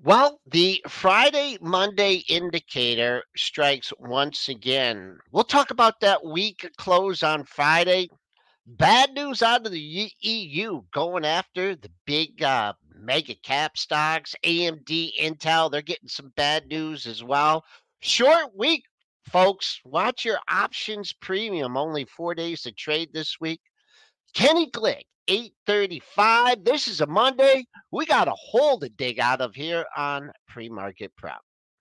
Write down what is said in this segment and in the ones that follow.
Well, the Friday Monday indicator strikes once again. We'll talk about that week close on Friday. Bad news out of the EU going after the big mega cap stocks, AMD, Intel. They're getting some bad news as well. Short week, folks. Watch your options premium. Only 4 days to trade this week. Kenny Glick, 8:35. This is a Monday. We got a hole to dig out of here on Pre-Market Prep.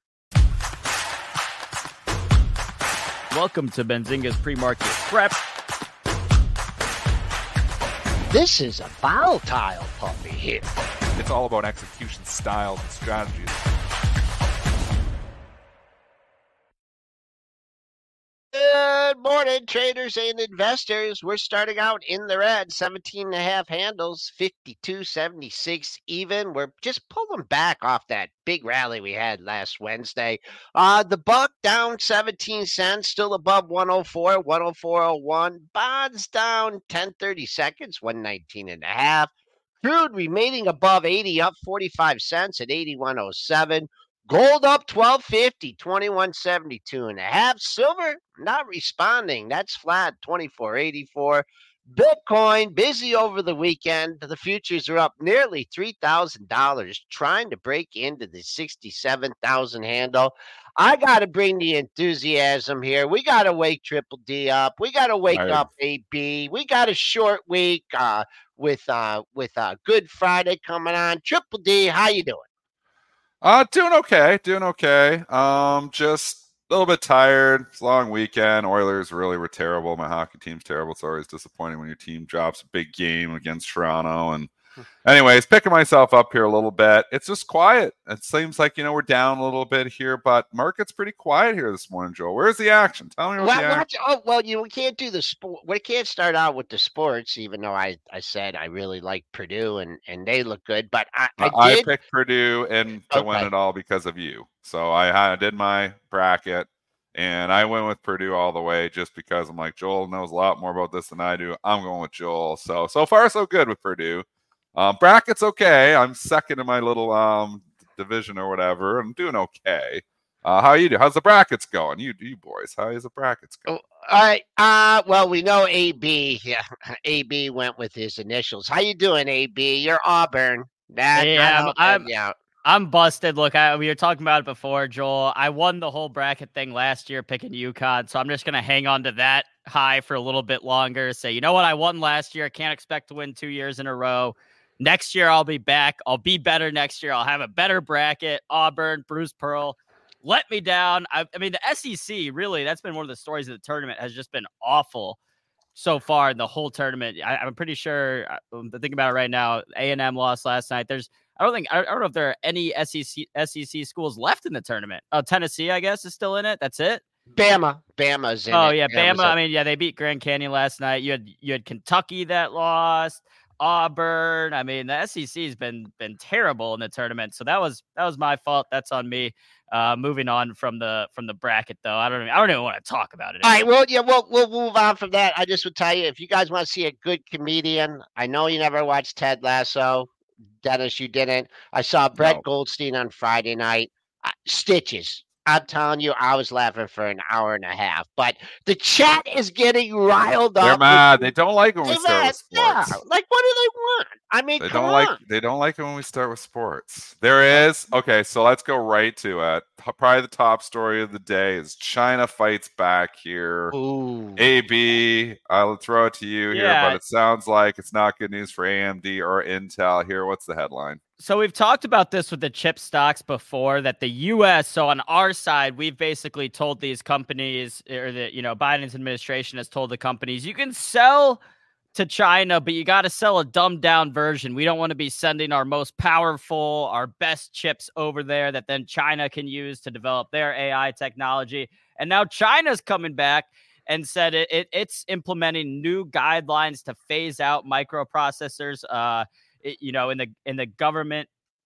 Welcome to Benzinga's Pre-Market Prep. This is a volatile puppy here. It's all about execution styles and strategies. Good morning, traders and investors. We're starting out in the red, 17 and a half handles, 52.76 even. We're just pulling back off that big rally we had last Wednesday. The buck down 17 cents, still above 104, 104.01. Bonds down 10.30 seconds, 119 and a half. Crude remaining above 80, up 45 cents at 81.07. Gold up 12.50, 21.72 and a half. Silver not responding. That's flat, 24.84. Bitcoin busy over the weekend. The futures are up nearly $3,000, trying to break into the 67,000 handle. I got to bring the enthusiasm here. We got to wake Triple D up. We got to wake up AB. We got a short week with Good Friday coming on. Triple D, how you doing? Doing okay. Just a little bit tired. It's a long weekend. Oilers really were terrible. My hockey team's terrible. It's always disappointing when your team drops a big game against Toronto. And anyways, picking myself up here a little bit. It's just quiet. It seems like, we're down a little bit here, but market's pretty quiet here this morning, Joel. Where's the action? Tell me what's the action. We can't do the sport. We can't start out with the sports, even though I said I really like Purdue and they look good. But I picked Purdue and to win it all because of you. So I did my bracket and I went with Purdue all the way just because I'm like, Joel knows a lot more about this than I do. I'm going with Joel. So far so good with Purdue. Bracket's okay. I'm second in my little division or whatever. I'm doing okay. How you do? How's the brackets going? You boys, how is the brackets going? All right. Well, we know AB. Yeah, AB went with his initials. How you doing, AB? You're Auburn. I'm busted. Look, we were talking about it before, Joel. I won the whole bracket thing last year picking UConn, so I'm just going to hang on to that high for a little bit longer. Say, you know what? I won last year. I can't expect to win 2 years in a row. Next year, I'll be back. I'll be better next year. I'll have a better bracket. Auburn, Bruce Pearl. Let me down. I mean, the SEC, really, that's been one of the stories of the tournament, has just been awful so far in the whole tournament. I'm pretty sure, I'm thinking about it right now, A&M lost last night. I don't know if there are any SEC schools left in the tournament. Tennessee, I guess, is still in it. That's it. Bama's in it. Oh, yeah, Bama. I mean, yeah, they beat Grand Canyon last night. You had Kentucky that lost. Auburn. I mean, the SEC has been terrible in the tournament, so that was my fault. That's on me. Moving on from the bracket, though, I don't even want to talk about it anymore. All right, well, yeah, we'll move on from that. I just would tell you, if you guys want to see a good comedian, I know you never watched Ted Lasso, Dennis, you didn't. I saw Brett Goldstein on Friday night. Stitches. I'm telling you, I was laughing for an hour and a half. But the chat is getting riled up. They're mad. They don't like when we start with sports. Yeah. Like, what do they want? I mean, they don't like it when we start with sports. There is. Okay, so let's go right to it. Probably the top story of the day is China fights back here. Ooh. AB, I'll throw it to you here, but it sounds like it's not good news for AMD or Intel here. What's the headline? So we've talked about this with the chip stocks before, that the U.S., so on our side, we've basically told these companies, or Biden's administration has told the companies, you can sell to China, but you got to sell a dumbed down version. We don't want to be sending our most powerful, our best chips over there that then China can use to develop their AI technology. And now China's coming back and said it's implementing new guidelines to phase out microprocessors, in the government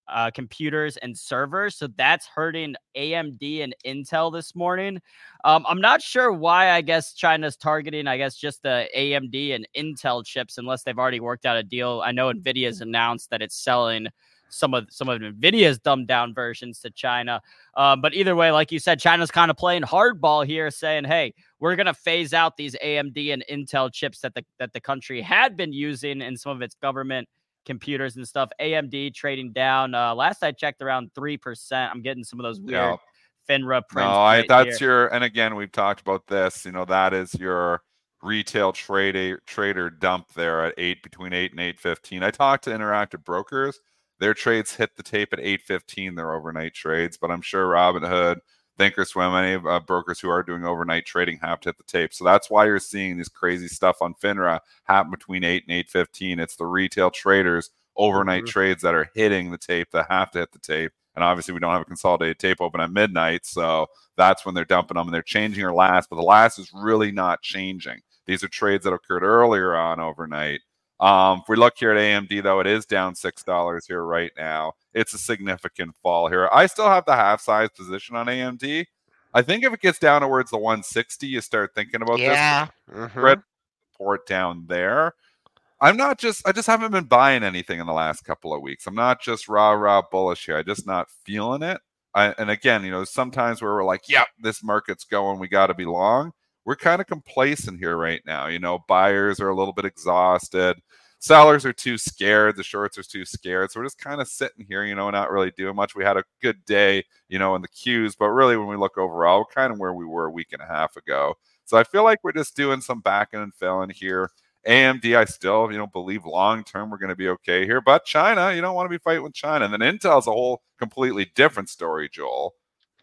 computers and servers. So that's hurting AMD and Intel this morning. I'm not sure why, I guess China's targeting, just the AMD and Intel chips, unless they've already worked out a deal. I know Nvidia's announced that it's selling some of Nvidia's dumbed down versions to China. But either way, like you said, China's kind of playing hardball here, saying, hey, we're going to phase out these AMD and Intel chips that the country had been using in some of its government computers and stuff. AMD trading down. Last I checked, around 3%. I'm getting some of those weird FINRA prints. That's here. And again, we've talked about this. That is your retail trader dump there at between 8 and 8:15. I talked to Interactive Brokers. Their trades hit the tape at 8:15. They're overnight trades, but I'm sure Robinhood, Thinkorswim, any brokers who are doing overnight trading have to hit the tape. So that's why you're seeing this crazy stuff on FINRA happen between 8 and 8:15. It's the retail traders overnight trades that are hitting the tape that have to hit the tape. And obviously we don't have a consolidated tape open at midnight. So that's when they're dumping them and they're changing your last, but the last is really not changing. These are trades that occurred earlier on overnight. If we look here at AMD, though, it is down $6 here right now. It's a significant fall here. I still have the half-size position on AMD. I think if it gets down towards the 160, you start thinking about this. Red support down there. I just haven't been buying anything in the last couple of weeks. I'm not just rah bullish here. I'm just not feeling it. And again, sometimes where we're like, yeah, this market's going, we got to be long. We're kind of complacent here right now. Buyers are a little bit exhausted. Sellers are too scared. The shorts are too scared. So we're just kind of sitting here, not really doing much. We had a good day, in the Qs, but really when we look overall, we're kind of where we were a week and a half ago. So I feel like we're just doing some backing and filling here. AMD, I still, believe long-term we're going to be okay here. But China, you don't want to be fighting with China. And then Intel's a whole completely different story, Joel.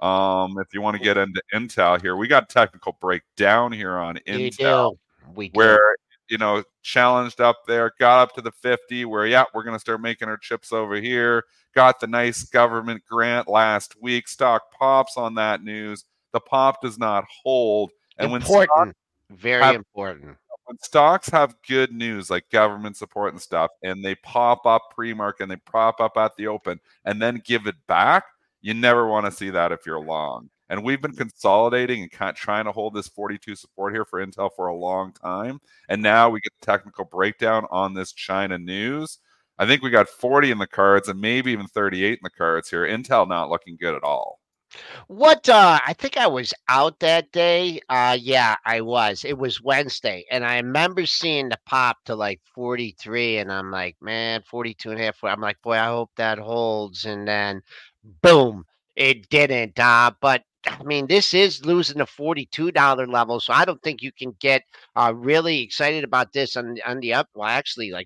If you want to get into Intel here, we got technical breakdown here on Intel. We do. Where, challenged up there, got up to the 50 where, we're going to start making our chips over here. Got the nice government grant last week. Stock pops on that news. The pop does not hold. And important. Very important. When stocks have good news like government support and stuff, and they pop up pre-market and they prop up at the open and then give it back, you never want to see that if you're long. And we've been consolidating and kind of trying to hold this 42 support here for Intel for a long time. And now we get the technical breakdown on this China news. I think we got 40 in the cards and maybe even 38 in the cards here. Intel not looking good at all. I think I was out that day. Yeah, I was. It was Wednesday. And I remember seeing the pop to like 43. And I'm like, man, 42 and a half. I'm like, boy, I hope that holds. And then boom, it didn't. But I mean, this is losing the $42 level, so I don't think you can get really excited about this on the up. Well, actually, like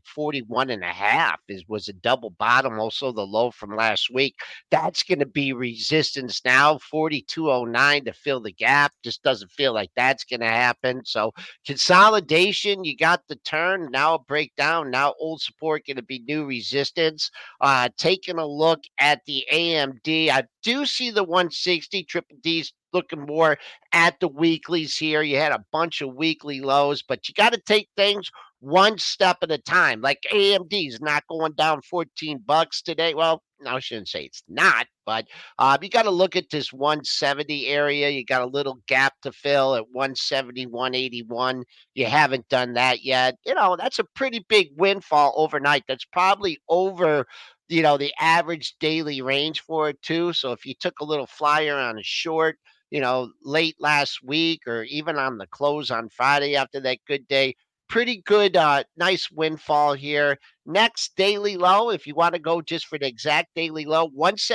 41.5 was a double bottom, also the low from last week. That's going to be resistance now. 42.09 to fill the gap. Just doesn't feel like that's going to happen. So consolidation, you got the turn, now a breakdown, now old support going to be new resistance. Taking a look at the AMD, I do see the 160 triple D's looking more at the weeklies here. You had a bunch of weekly lows, but you got to take things one step at a time. Like AMD is not going down $14 today. Well, no, I shouldn't say it's not, but you got to look at this 170 area. You got a little gap to fill at 170, 181. You haven't done that yet. That's a pretty big windfall overnight. That's probably over the average daily range for it too. So if you took a little flyer on a short, late last week or even on the close on Friday after that good day, pretty good, nice windfall here. Next daily low, if you want to go just for the exact daily low,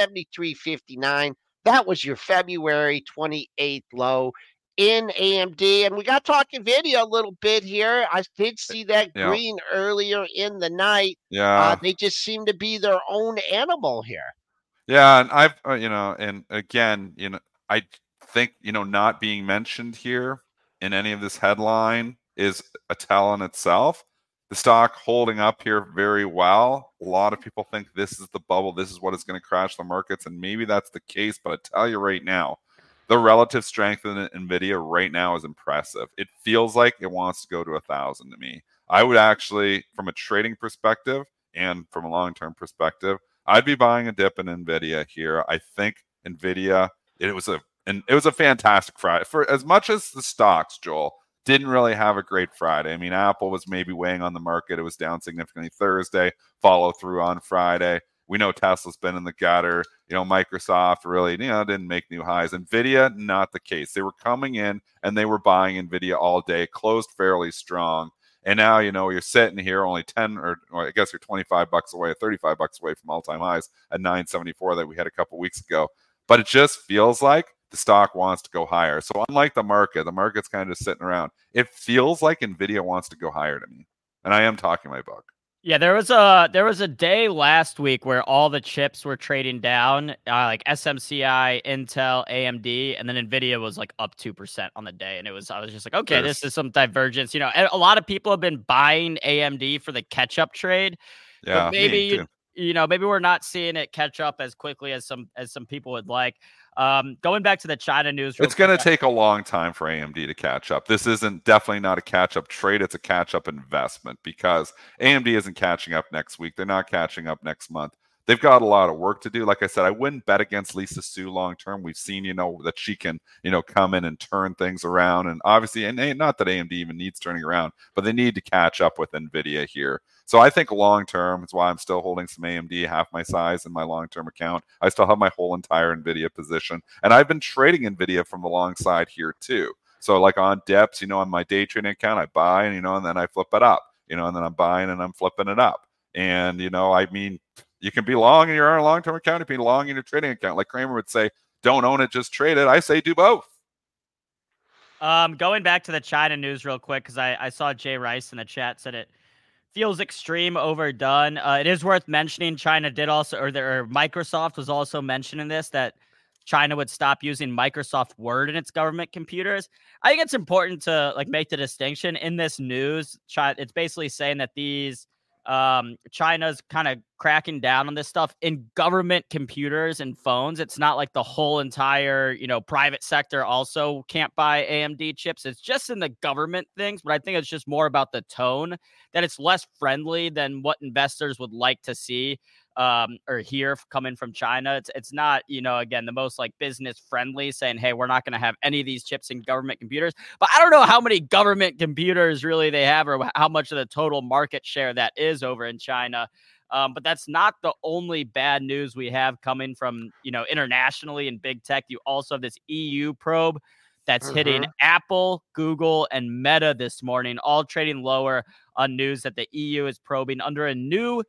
173.59. That was your February 28th low in AMD. And we got talking video a little bit here. I did see that green earlier in the night. Yeah. They just seem to be their own animal here. Yeah. And I've, and again, I think, not being mentioned here in any of this headline is a tell in itself. The stock holding up here very well. A lot of people think this is the bubble. This is what is going to crash the markets. And maybe that's the case. But I tell you right now, the relative strength in NVIDIA right now is impressive. It feels like it wants to go to 1,000 to me. I would actually, from a trading perspective and from a long-term perspective, I'd be buying a dip in Nvidia here. I think Nvidia, it was a fantastic Friday. For as much as the stocks, Joel, didn't really have a great Friday. I mean, Apple was maybe weighing on the market. It was down significantly Thursday, follow through on Friday. We know Tesla's been in the gutter. Microsoft really, didn't make new highs. Nvidia, not the case. They were coming in and they were buying Nvidia all day, closed fairly strong. And now, you're sitting here only 10 or I guess you're $25 away, $35 away from all-time highs at 974 that we had a couple weeks ago. But it just feels like the stock wants to go higher. So unlike the market's kind of just sitting around. It feels like Nvidia wants to go higher to me. And I am talking my book. Yeah, there was a day last week where all the chips were trading down, like SMCI, Intel, AMD, and then Nvidia was like up 2% on the day, and I was just like, okay, this is some divergence. A lot of people have been buying AMD for the catch-up trade. Yeah, but maybe maybe we're not seeing it catch up as quickly as some people would like. Going back to the China news, it's going to take a long time for AMD to catch up. This isn't definitely not a catch-up trade. It's a catch-up investment because AMD isn't catching up next week. They're not catching up next month. They've got a lot of work to do. Like I said, I wouldn't bet against Lisa Su long-term. We've seen, that she can, come in and turn things around. And obviously, and not that AMD even needs turning around, but they need to catch up with NVIDIA here. So I think long-term, it's why I'm still holding some AMD, half my size in my long-term account. I still have my whole entire NVIDIA position. And I've been trading NVIDIA from the long side here too. So like on dips, on my day trading account, I buy and, and then I flip it up, and then I'm buying and I'm flipping it up. And, you can be long in your long-term account. You can be long in your trading account. Like Kramer would say, don't own it, just trade it. I say do both. Going back to the China news real quick, because I saw Jay Rice in the chat said it feels extreme overdone. It is worth mentioning China did also, or Microsoft was also mentioning this, that China would stop using Microsoft Word in its government computers. I think it's important to make the distinction in this news. It's basically saying that China's kind of cracking down on this stuff in government computers and phones. It's not like the whole entire, private sector also can't buy AMD chips. It's just in the government things, but I think it's just more about the tone, that it's less friendly than what investors would like to see or hear coming from China. It's not, again, the most business friendly, saying, hey, we're not going to have any of these chips in government computers. But I don't know how many government computers really they have, or how much of the total market share that is over in China. But that's not the only bad news we have coming from, internationally in big tech. You also have this EU probe that's hitting Apple, Google, and Meta this morning, all trading lower on news that the EU is probing under a new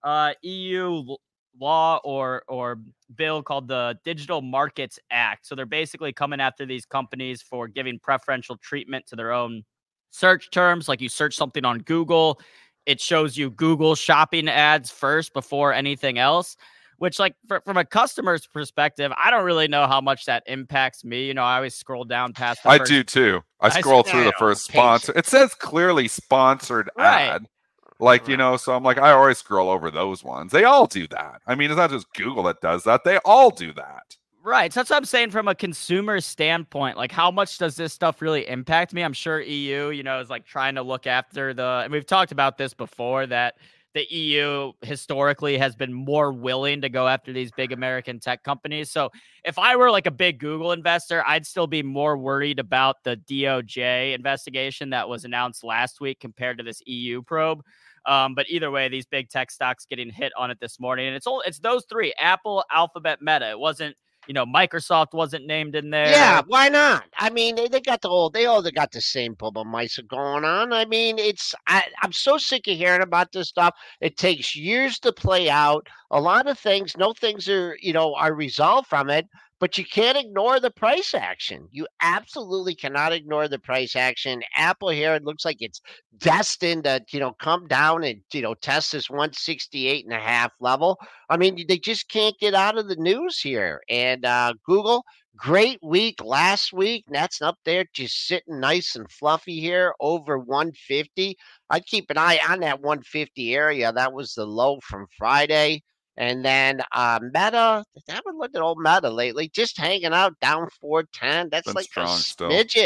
EU law or bill called the Digital Markets Act. So they're basically coming after these companies for giving preferential treatment to their own search terms. Like you search something on Google, it shows you Google shopping ads first before anything else, which from a customer's perspective, I don't really know how much that impacts me. I always scroll down past the do too. I scroll through the first sponsor. It says clearly sponsored ad. So I'm I always scroll over those ones. They all do that. I mean, it's not just Google that does that. They all do that. Right. So that's what I'm saying from a consumer standpoint. How much does this stuff really impact me? I'm sure EU, is trying to look after and we've talked about this before, that the EU historically has been more willing to go after these big American tech companies. So if I were a big Google investor, I'd still be more worried about the DOJ investigation that was announced last week compared to this EU probe. But either way, these big tech stocks getting hit on it this morning. And it's those three: Apple, Alphabet, Meta. It wasn't, Microsoft wasn't named in there. Yeah, why not? I mean, they all got the same Pubblemeister going on. I mean, I'm so sick of hearing about this stuff. It takes years to play out. A lot of things, no things are resolved from it. But you can't ignore the price action. You absolutely cannot ignore the price action. Apple here, it looks like it's destined to, come down and, test this 168.5 level. I mean, they just can't get out of the news here. And Google, great week last week. That's up there just sitting nice and fluffy here over 150. I'd keep an eye on that 150 area. That was the low from Friday. And then Meta, I haven't looked at old Meta lately, just hanging out down 410. That's been like strong a smidget.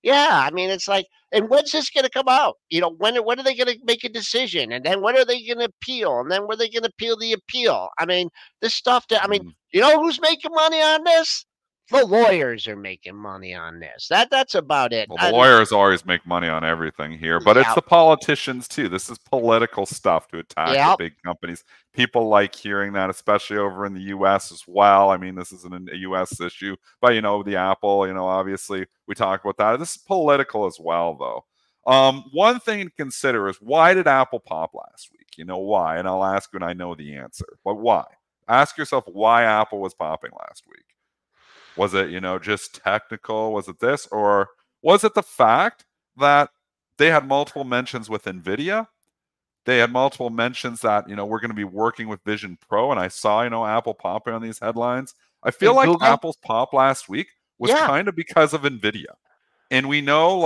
Yeah, I mean, it's like, and when's this going to come out? When are they going to make a decision? And then when are they going to appeal? And then when are they going to appeal the appeal? I mean, this stuff you know who's making money on this? The lawyers are making money on this. That's about it. Well, the lawyers always make money on everything here, but it's the politicians too. This is political stuff to attack the big companies. People like hearing that, especially over in the U.S. as well. I mean, this isn't a U.S. issue, but the Apple, obviously we talk about that. This is political as well, though. One thing to consider is, why did Apple pop last week? Why? And I'll ask you, and I know the answer, but why? Ask yourself why Apple was popping last week. Was it, just technical? Was it this? Or was it the fact that they had multiple mentions with NVIDIA? They had multiple mentions that, we're going to be working with Vision Pro. And I saw, Apple popping on these headlines. I feel like Google? Apple's pop last week was kind of because of NVIDIA. And we know,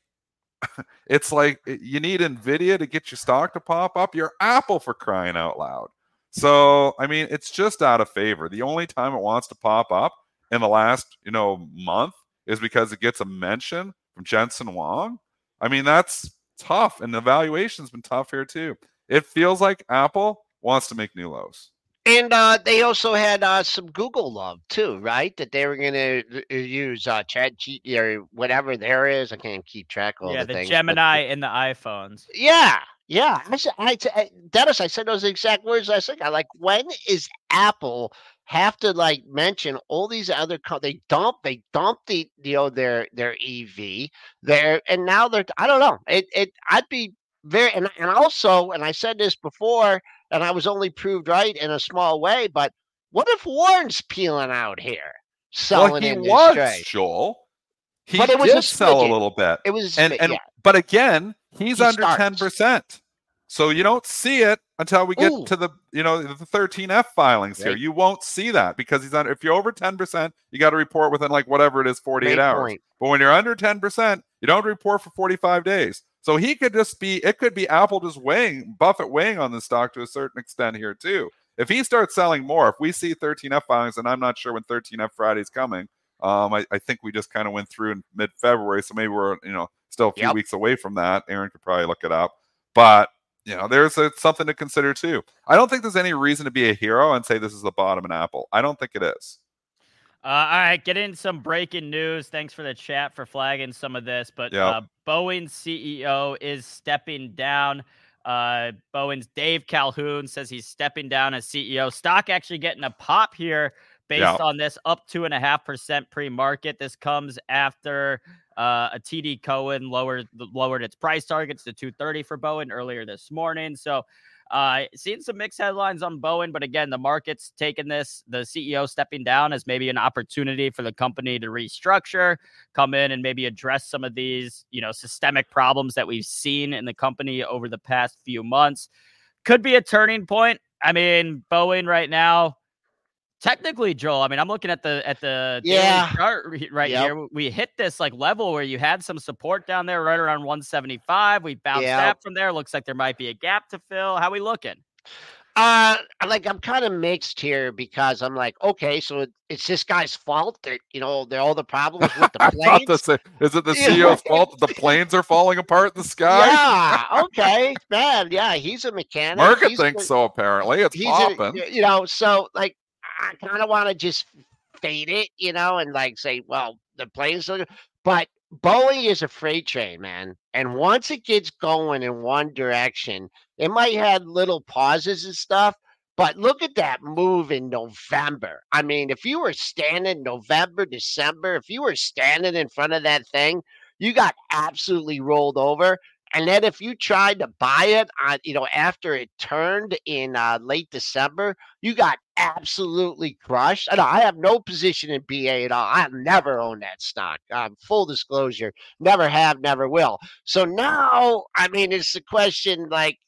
it's like you need NVIDIA to get your stock to pop up. You're Apple, for crying out loud. So, I mean, it's just out of favor. The only time it wants to pop up in the last, month is because it gets a mention from Jensen Huang. I mean, that's tough, and the valuation's been tough here too. It feels like Apple wants to make new lows. And they also had some Google love too, right? That they were going to use ChatGPT or whatever there is. I can't keep track of all the things. Yeah, the Gemini in the iPhones. Yeah. Dennis, I said those exact words last week. I'm like, when is Apple have to mention all these other they dump the their EV there, and now they're, I don't know, I'd be very, and also, and I said this before, and I was only proved right in a small way, but what if Warren's peeling out here selling? Well, he was, Joel. He did sell a little bit. It was, but again, he's under 10%. So you don't see it until we get to the 13F filings here. You won't see that because he's under. If you're over 10%, you got to report within whatever it is, 48 hours. But when you're under 10%, you don't report for 45 days. So he could just be. It could be Apple just Buffett weighing on the stock to a certain extent here too. If he starts selling more, if we see 13F filings, and I'm not sure when 13F Friday's coming. I think we just kind of went through in mid-February, so maybe we're still a few weeks away from that. Aaron could probably look it up, but. There's something to consider too. I don't think there's any reason to be a hero and say this is the bottom in Apple. I don't think it is. All right, get in some breaking news. Thanks for the chat for flagging some of this. But Boeing's CEO is stepping down. Boeing's Dave Calhoun says he's stepping down as CEO. Stock actually getting a pop here based on this, up 2.5% pre-market. This comes after a TD Cowen lowered its price targets to 230 for Boeing earlier this morning. So seeing some mixed headlines on Boeing, but again, the market's taken this, the CEO stepping down, as maybe an opportunity for the company to restructure, come in and maybe address some of these, systemic problems that we've seen in the company over the past few months. Could be a turning point. I mean, Boeing right now, technically, Joel, I mean, I'm looking at the daily chart right here. We hit this level where you had some support down there right around 175. We bounced back from there. Looks like there might be a gap to fill. How we looking? I'm kind of mixed here because I'm like, okay, so it's this guy's fault that all the problems with the planes. Is it the CEO's fault that the planes are falling apart in the sky? Yeah, okay, man. Yeah, he's a mechanic. Market thinks so. Apparently, it's popping. So I kind of want to just fade it, and say, well, the planes are, but Boeing is a freight train, man. And once it gets going in one direction, it might have little pauses and stuff, but look at that move in November. I mean, if you were standing November, December, if you were standing in front of that thing, you got absolutely rolled over. And then if you tried to buy it, after it turned in late December, you got absolutely crushed. I have no position in BA at all. I never owned that stock. Full disclosure, never have, never will. So now, I mean, it's the question,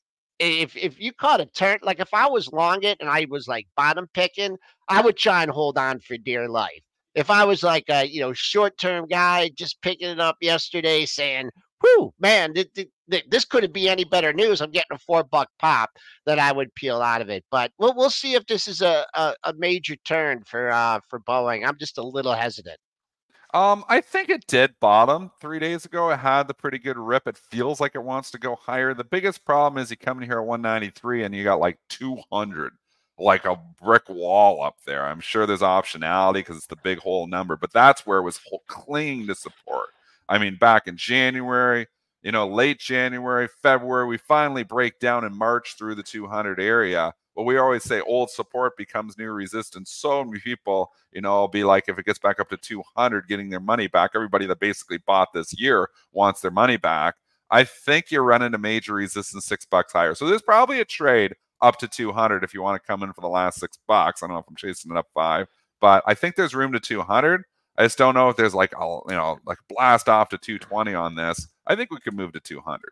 if you caught a turn, if I was long it and I was bottom picking, I would try and hold on for dear life. If I was a short-term guy just picking it up yesterday saying, whew, man, this couldn't be any better news. I'm getting a $4 pop, that I would peel out of it. But we'll see if this is a major turn for Boeing. I'm just a little hesitant. I think it did bottom 3 days ago. It had the pretty good rip. It feels like it wants to go higher. The biggest problem is you come in here at 193 and you got like 200, like a brick wall up there. I'm sure there's optionality because it's the big whole number, but that's where it was clinging to support. I mean, back in January, late January, February, we finally break down in March through the 200 area. But we always say old support becomes new resistance. So many people, will be like, if it gets back up to 200, getting their money back, everybody that basically bought this year wants their money back. I think you're running a major resistance $6 higher. So there's probably a trade up to 200 if you want to come in for the last $6. I don't know if I'm chasing it up 5, but I think there's room to 200. I just don't know if there's like a blast off to 220 on this. I think we could move to 200.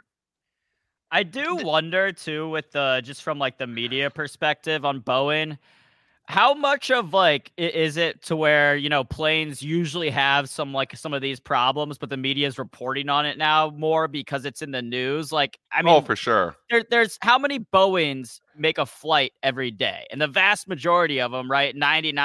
I do wonder too, with just from like the media perspective on Boeing, how much of like is it to where planes usually have some of these problems, but the media is reporting on it now more because it's in the news. Like, I mean, for sure. There's how many Boeings make a flight every day, and the vast majority of them, right,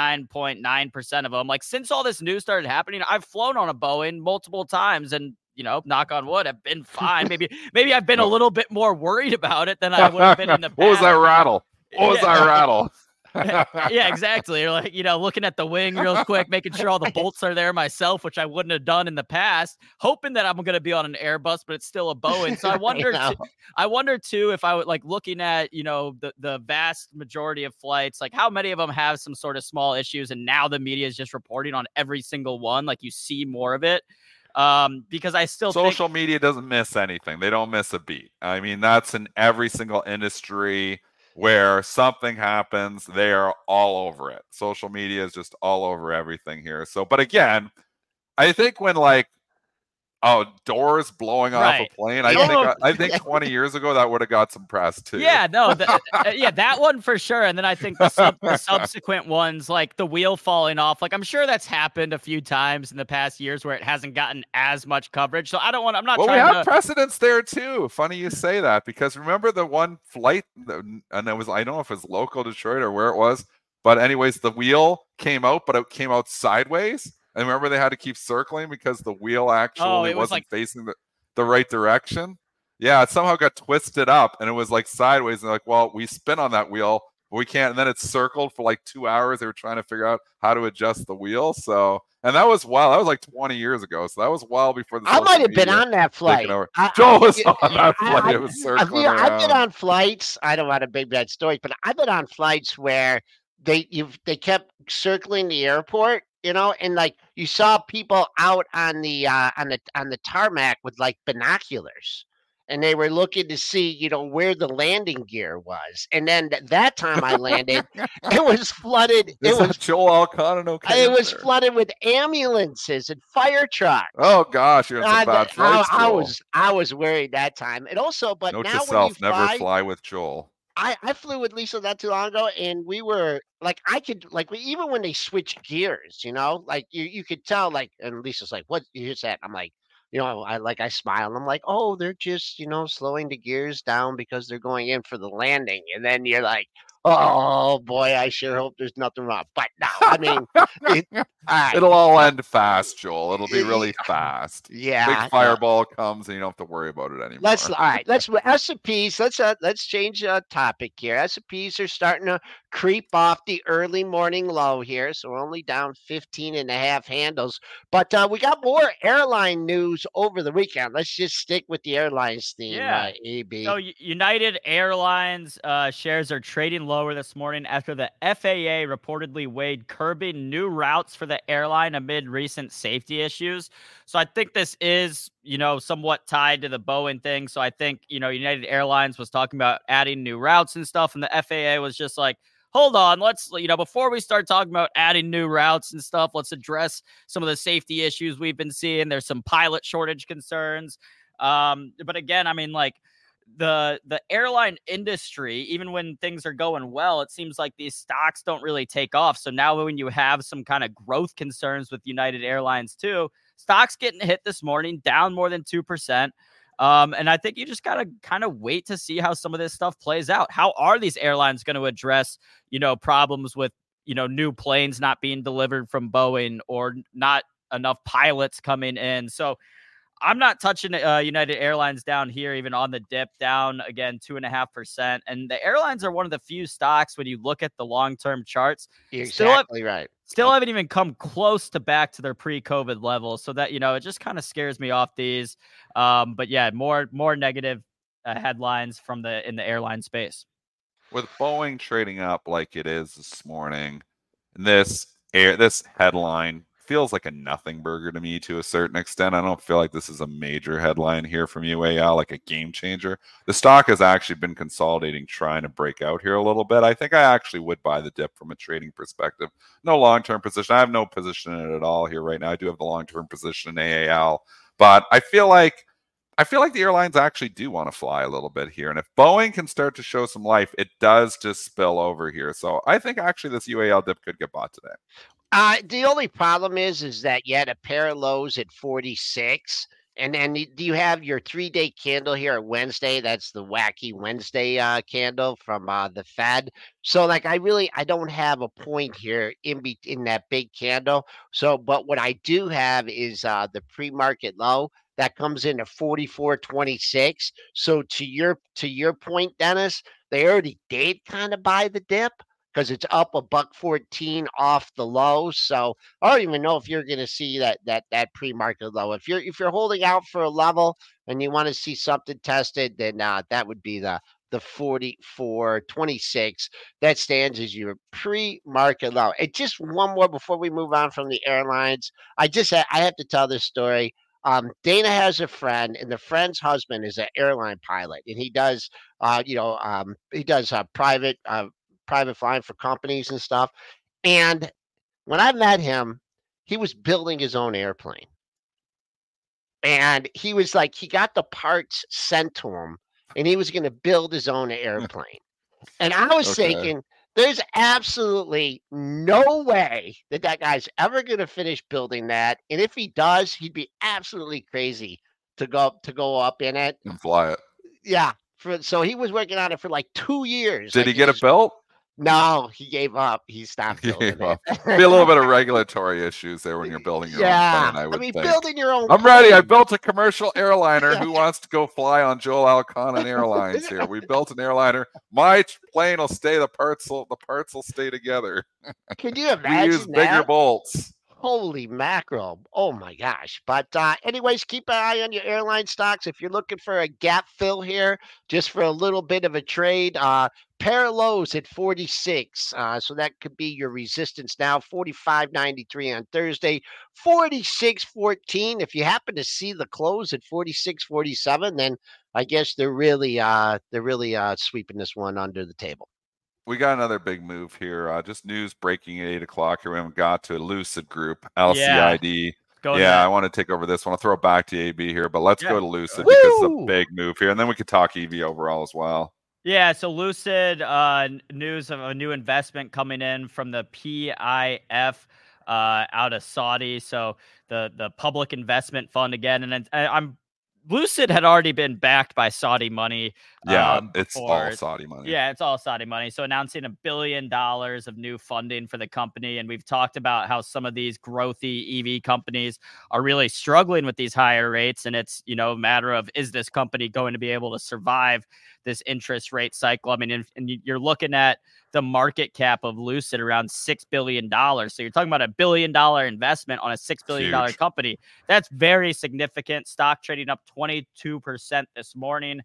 99.9% of them, like since all this news started happening, I've flown on a Boeing multiple times, and knock on wood, I've been fine. Maybe I've been a little bit more worried about it than I would have been in the past. What was that rattle? What was that rattle? Yeah, exactly. You're like, looking at the wing real quick, making sure all the bolts are there myself, which I wouldn't have done in the past, hoping that I'm going to be on an Airbus, but it's still a Boeing. So I wonder too, if I would like looking at, the vast majority of flights, like how many of them have some sort of small issues. And now the media is just reporting on every single one. Like you see more of it. Because I still social media doesn't miss anything. They don't miss a beat. I mean, that's in every single industry where something happens, they are all over it. Social media is just all over everything here. So, but again, I think when doors blowing off a plane, I think 20 years ago that would have got some press too. Yeah, no, that one for sure. And then I think the subsequent ones, like the wheel falling off, like I'm sure that's happened a feut times in the past years where it hasn't gotten as much coverage. So I'm not trying to... Well, we have precedents there too. Funny you say that, because remember the one flight, and it was, I don't know if it was local Detroit or where it was, but anyways, the wheel came out, but it came out sideways. And remember, they had to keep circling because the wheel actually wasn't facing the right direction. Yeah, it somehow got twisted up, and it was like sideways. And they're like, well, we spin on that wheel, but we can't. And then it circled for like 2 hours. They were trying to figure out how to adjust the wheel. So, and that was That was like 20 years ago. So that was well before the. I might have been on that flight. Joe was on that flight. It was circling around. I've been on flights. I don't want to big bad stories, but I've been on flights where they kept circling the airport. And like you saw people out on the tarmac with like binoculars, and they were looking to see, where the landing gear was. And then that time I landed, it was flooded. It was Joel Alcano. It was flooded with ambulances and fire trucks. Oh gosh, you're in some bad flights. I was worried that time, and also, but note now to self: never fly with Joel. I flew with Lisa not too long ago, and we were like, even when they switched gears, like you could tell, like, and Lisa's like, what is that? I'm like, I smile. I'm like, oh, they're just, slowing the gears down because they're going in for the landing. And then you're like, oh boy, I sure hope there's nothing wrong. But no, I mean, it'll all end fast, Joel. It'll be really fast. Yeah, big fireball comes, and you don't have to worry about it anymore. Let's S&Ps. Let's change topic here. S&Ps are starting to creep off the early morning low here, so we're only down 15.5 handles. But we got more airline news over the weekend. Let's just stick with the airlines theme. AB. So United Airlines shares are trading lower this morning after the FAA reportedly weighed curbing new routes for the airline amid recent safety issues. So I think this is, somewhat tied to the Boeing thing. So I think, United Airlines was talking about adding new routes and stuff, and the FAA was just like, hold on, let's, before we start talking about adding new routes and stuff, let's address some of the safety issues we've been seeing. There's some pilot shortage concerns. But again, I mean, like, the airline industry, even when things are going well, it seems like these stocks don't really take off. So now when you have some kind of growth concerns with United Airlines too, stocks getting hit this morning, down more than 2%. And I think you just got to kind of wait to see how some of this stuff plays out. How are these airlines going to address, problems with, new planes not being delivered from Boeing, or not enough pilots coming in. So I'm not touching United Airlines down here, even on the dip, down again 2.5%. And the airlines are one of the few stocks when you look at the long-term charts. You're exactly right. Still haven't even come close to back to their pre-COVID levels. So that, it just kind of scares me off these. But yeah, more negative headlines in the airline space. With Boeing trading up like it is this morning, this headline feels like a nothing burger to me to a certain extent. I don't feel like this is a major headline here from UAL, like a game changer. The stock has actually been consolidating, trying to break out here a little bit. I think I actually would buy the dip from a trading perspective. No long-term position. I have no position in it at all here right now. I do have the long-term position in AAL, but I feel like the airlines actually do want to fly a little bit here. And if Boeing can start to show some life, it does just spill over here. So I think actually this UAL dip could get bought today. The only problem is that you had a pair of lows at 46, and then do you have your 3-day candle here at Wednesday? That's the wacky Wednesday candle from the Fed. So like I don't have a point here in that big candle. So, but what I do have is the pre-market low that comes in at 44.26. So to your point, Dennis, they already did kind of buy the dip, because it's up $1.14 off the low. So I don't even know if you're going to see that pre-market low. If you're holding out for a level and you want to see something tested, then that would be the 44.26 that stands as your pre-market low. And just one more before we move on from the airlines. I have to tell this story. Dana has a friend, and the friend's husband is an airline pilot, and he does private flying for companies and stuff. And when I met him, he was building his own airplane. And he was like, he got the parts sent to him and he was going to build his own airplane. And I was thinking, there's absolutely no way that guy's ever going to finish building that. And if he does, he'd be absolutely crazy to go up in it and fly it. Yeah. So he was working on it for like 2 years. Did he get it built? No, he gave up. He stopped building it. Be a little bit of regulatory issues there when you're building your own plane, I would think. Building your own I'm ready. I built a commercial airliner. Who wants to go fly on Joel Alconin Airlines here? We built an airliner. My plane will stay. The parts will stay together. Can you imagine we use bigger bolts. Holy mackerel. Oh, my gosh. But anyways, keep an eye on your airline stocks. If you're looking for a gap fill here, just for a little bit of a trade, pair of lows at 46. So that could be your resistance now. 45.93 on Thursday. 46.14. If you happen to see the close at 46.47, then I guess they're really sweeping this one under the table. We got another big move here. Just news breaking at 8 o'clock here. We haven't got to Lucid Group, LCID. I want to take over this one. I'll throw it back to AB here, but let's go to Lucid because it's a big move here. And then we could talk EV overall as well. Yeah, so Lucid, news of a new investment coming in from the PIF out of Saudi. So the public investment fund again. And Lucid had already been backed by Saudi money. It's all Saudi money. Yeah, it's all Saudi money. So announcing $1 billion of new funding for the company. And we've talked about how some of these growthy EV companies are really struggling with these higher rates. And it's, a matter of, is this company going to be able to survive this interest rate cycle? I mean, and you're looking at the market cap of Lucid around $6 billion. So you're talking about $1 billion investment on a $6 billion company. That's very significant. Stock trading up 22% this morning,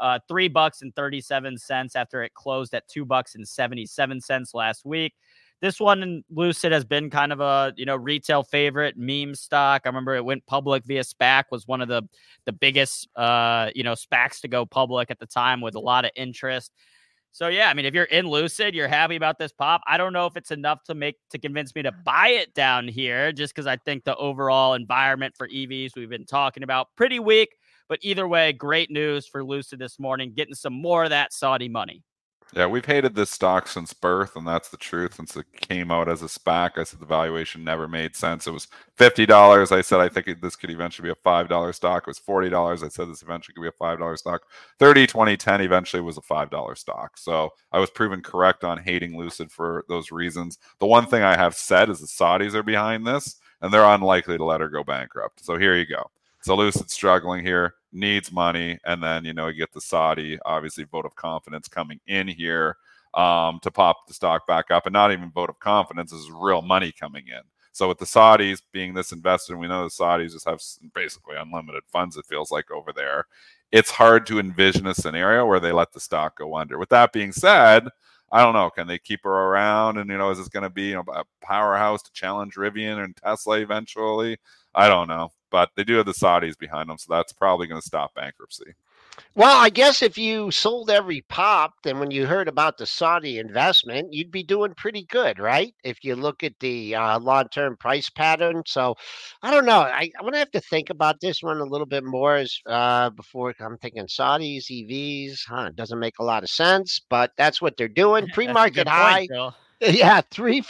$3.37 after it closed at $2.77 last week. This one in Lucid has been kind of a, retail favorite, meme stock. I remember it went public via SPAC, was one of the biggest, SPACs to go public at the time with a lot of interest. So, yeah, I mean, if you're in Lucid, you're happy about this pop. I don't know if it's enough to convince me to buy it down here, just because I think the overall environment for EVs we've been talking about pretty weak. But either way, great news for Lucid this morning, getting some more of that Saudi money. Yeah, we've hated this stock since birth, and that's the truth. Since it came out as a SPAC, I said the valuation never made sense. It was $50. I said I think this could eventually be a $5 stock. It was $40. I said this eventually could be a $5 stock. 30, 20, 10 eventually was a $5 stock. So I was proven correct on hating Lucid for those reasons. The one thing I have said is the Saudis are behind this. and they're unlikely to let her go bankrupt. So here you go. So Lucid's struggling here, needs money, and then you get the Saudi, obviously, vote of confidence coming in here to pop the stock back up, and not even vote of confidence, is real money coming in. So with the Saudis being this invested, and we know the Saudis just have basically unlimited funds, it feels like, over there, it's hard to envision a scenario where they let the stock go under. With that being said, I don't know. Can they keep her around? And, is this going to be a powerhouse to challenge Rivian and Tesla eventually? I don't know. But they do have the Saudis behind them, so that's probably going to stop bankruptcy. Well, I guess if you sold every pop, then when you heard about the Saudi investment, you'd be doing pretty good, right? If you look at the long-term price pattern. So I don't know. I'm going to have to think about this one a little bit more before I'm thinking Saudis, EVs. It doesn't make a lot of sense, but that's what they're doing. Pre-market high. Point, yeah,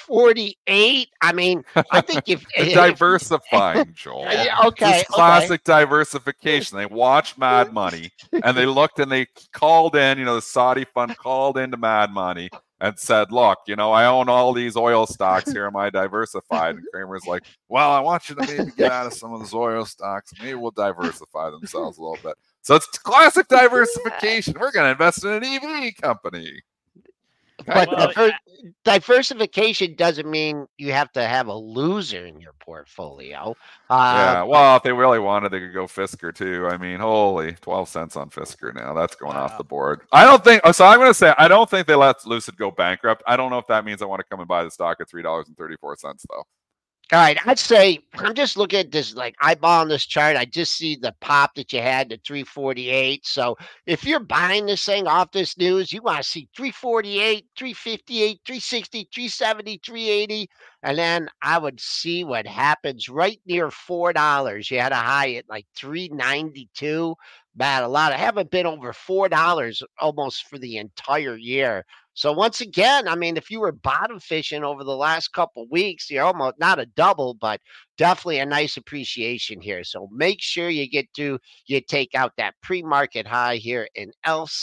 348. I mean, I think if diversifying, Joel. Okay. This classic diversification. They watched Mad Money and they looked and they called in, the Saudi fund called into Mad Money and said, look, I own all these oil stocks here. Am I diversified? And Kramer's like, well, I want you to maybe get out of some of those oil stocks. Maybe we'll diversify themselves a little bit. So it's classic diversification. We're going to invest in an EV company. But diversification doesn't mean you have to have a loser in your portfolio. Well, if they really wanted, they could go Fisker too. I mean, holy 12 cents on Fisker now. That's going off the board. I don't think so. I'm going to say I don't think they let Lucid go bankrupt. I don't know if that means I want to come and buy the stock at $3.34 though. All right, I'd say I'm just looking at this, like eyeballing this chart. I just see the pop that you had to 348. So if you're buying this thing off this news, you want to see 348, 358, 360, 370, 380. And then I would see what happens right near $4. You had a high at like 392. Bad. I haven't been over $4 almost for the entire year. So once again, I mean, if you were bottom fishing over the last couple of weeks, you're almost not a double, but definitely a nice appreciation here. So make sure you take out that pre-market high here in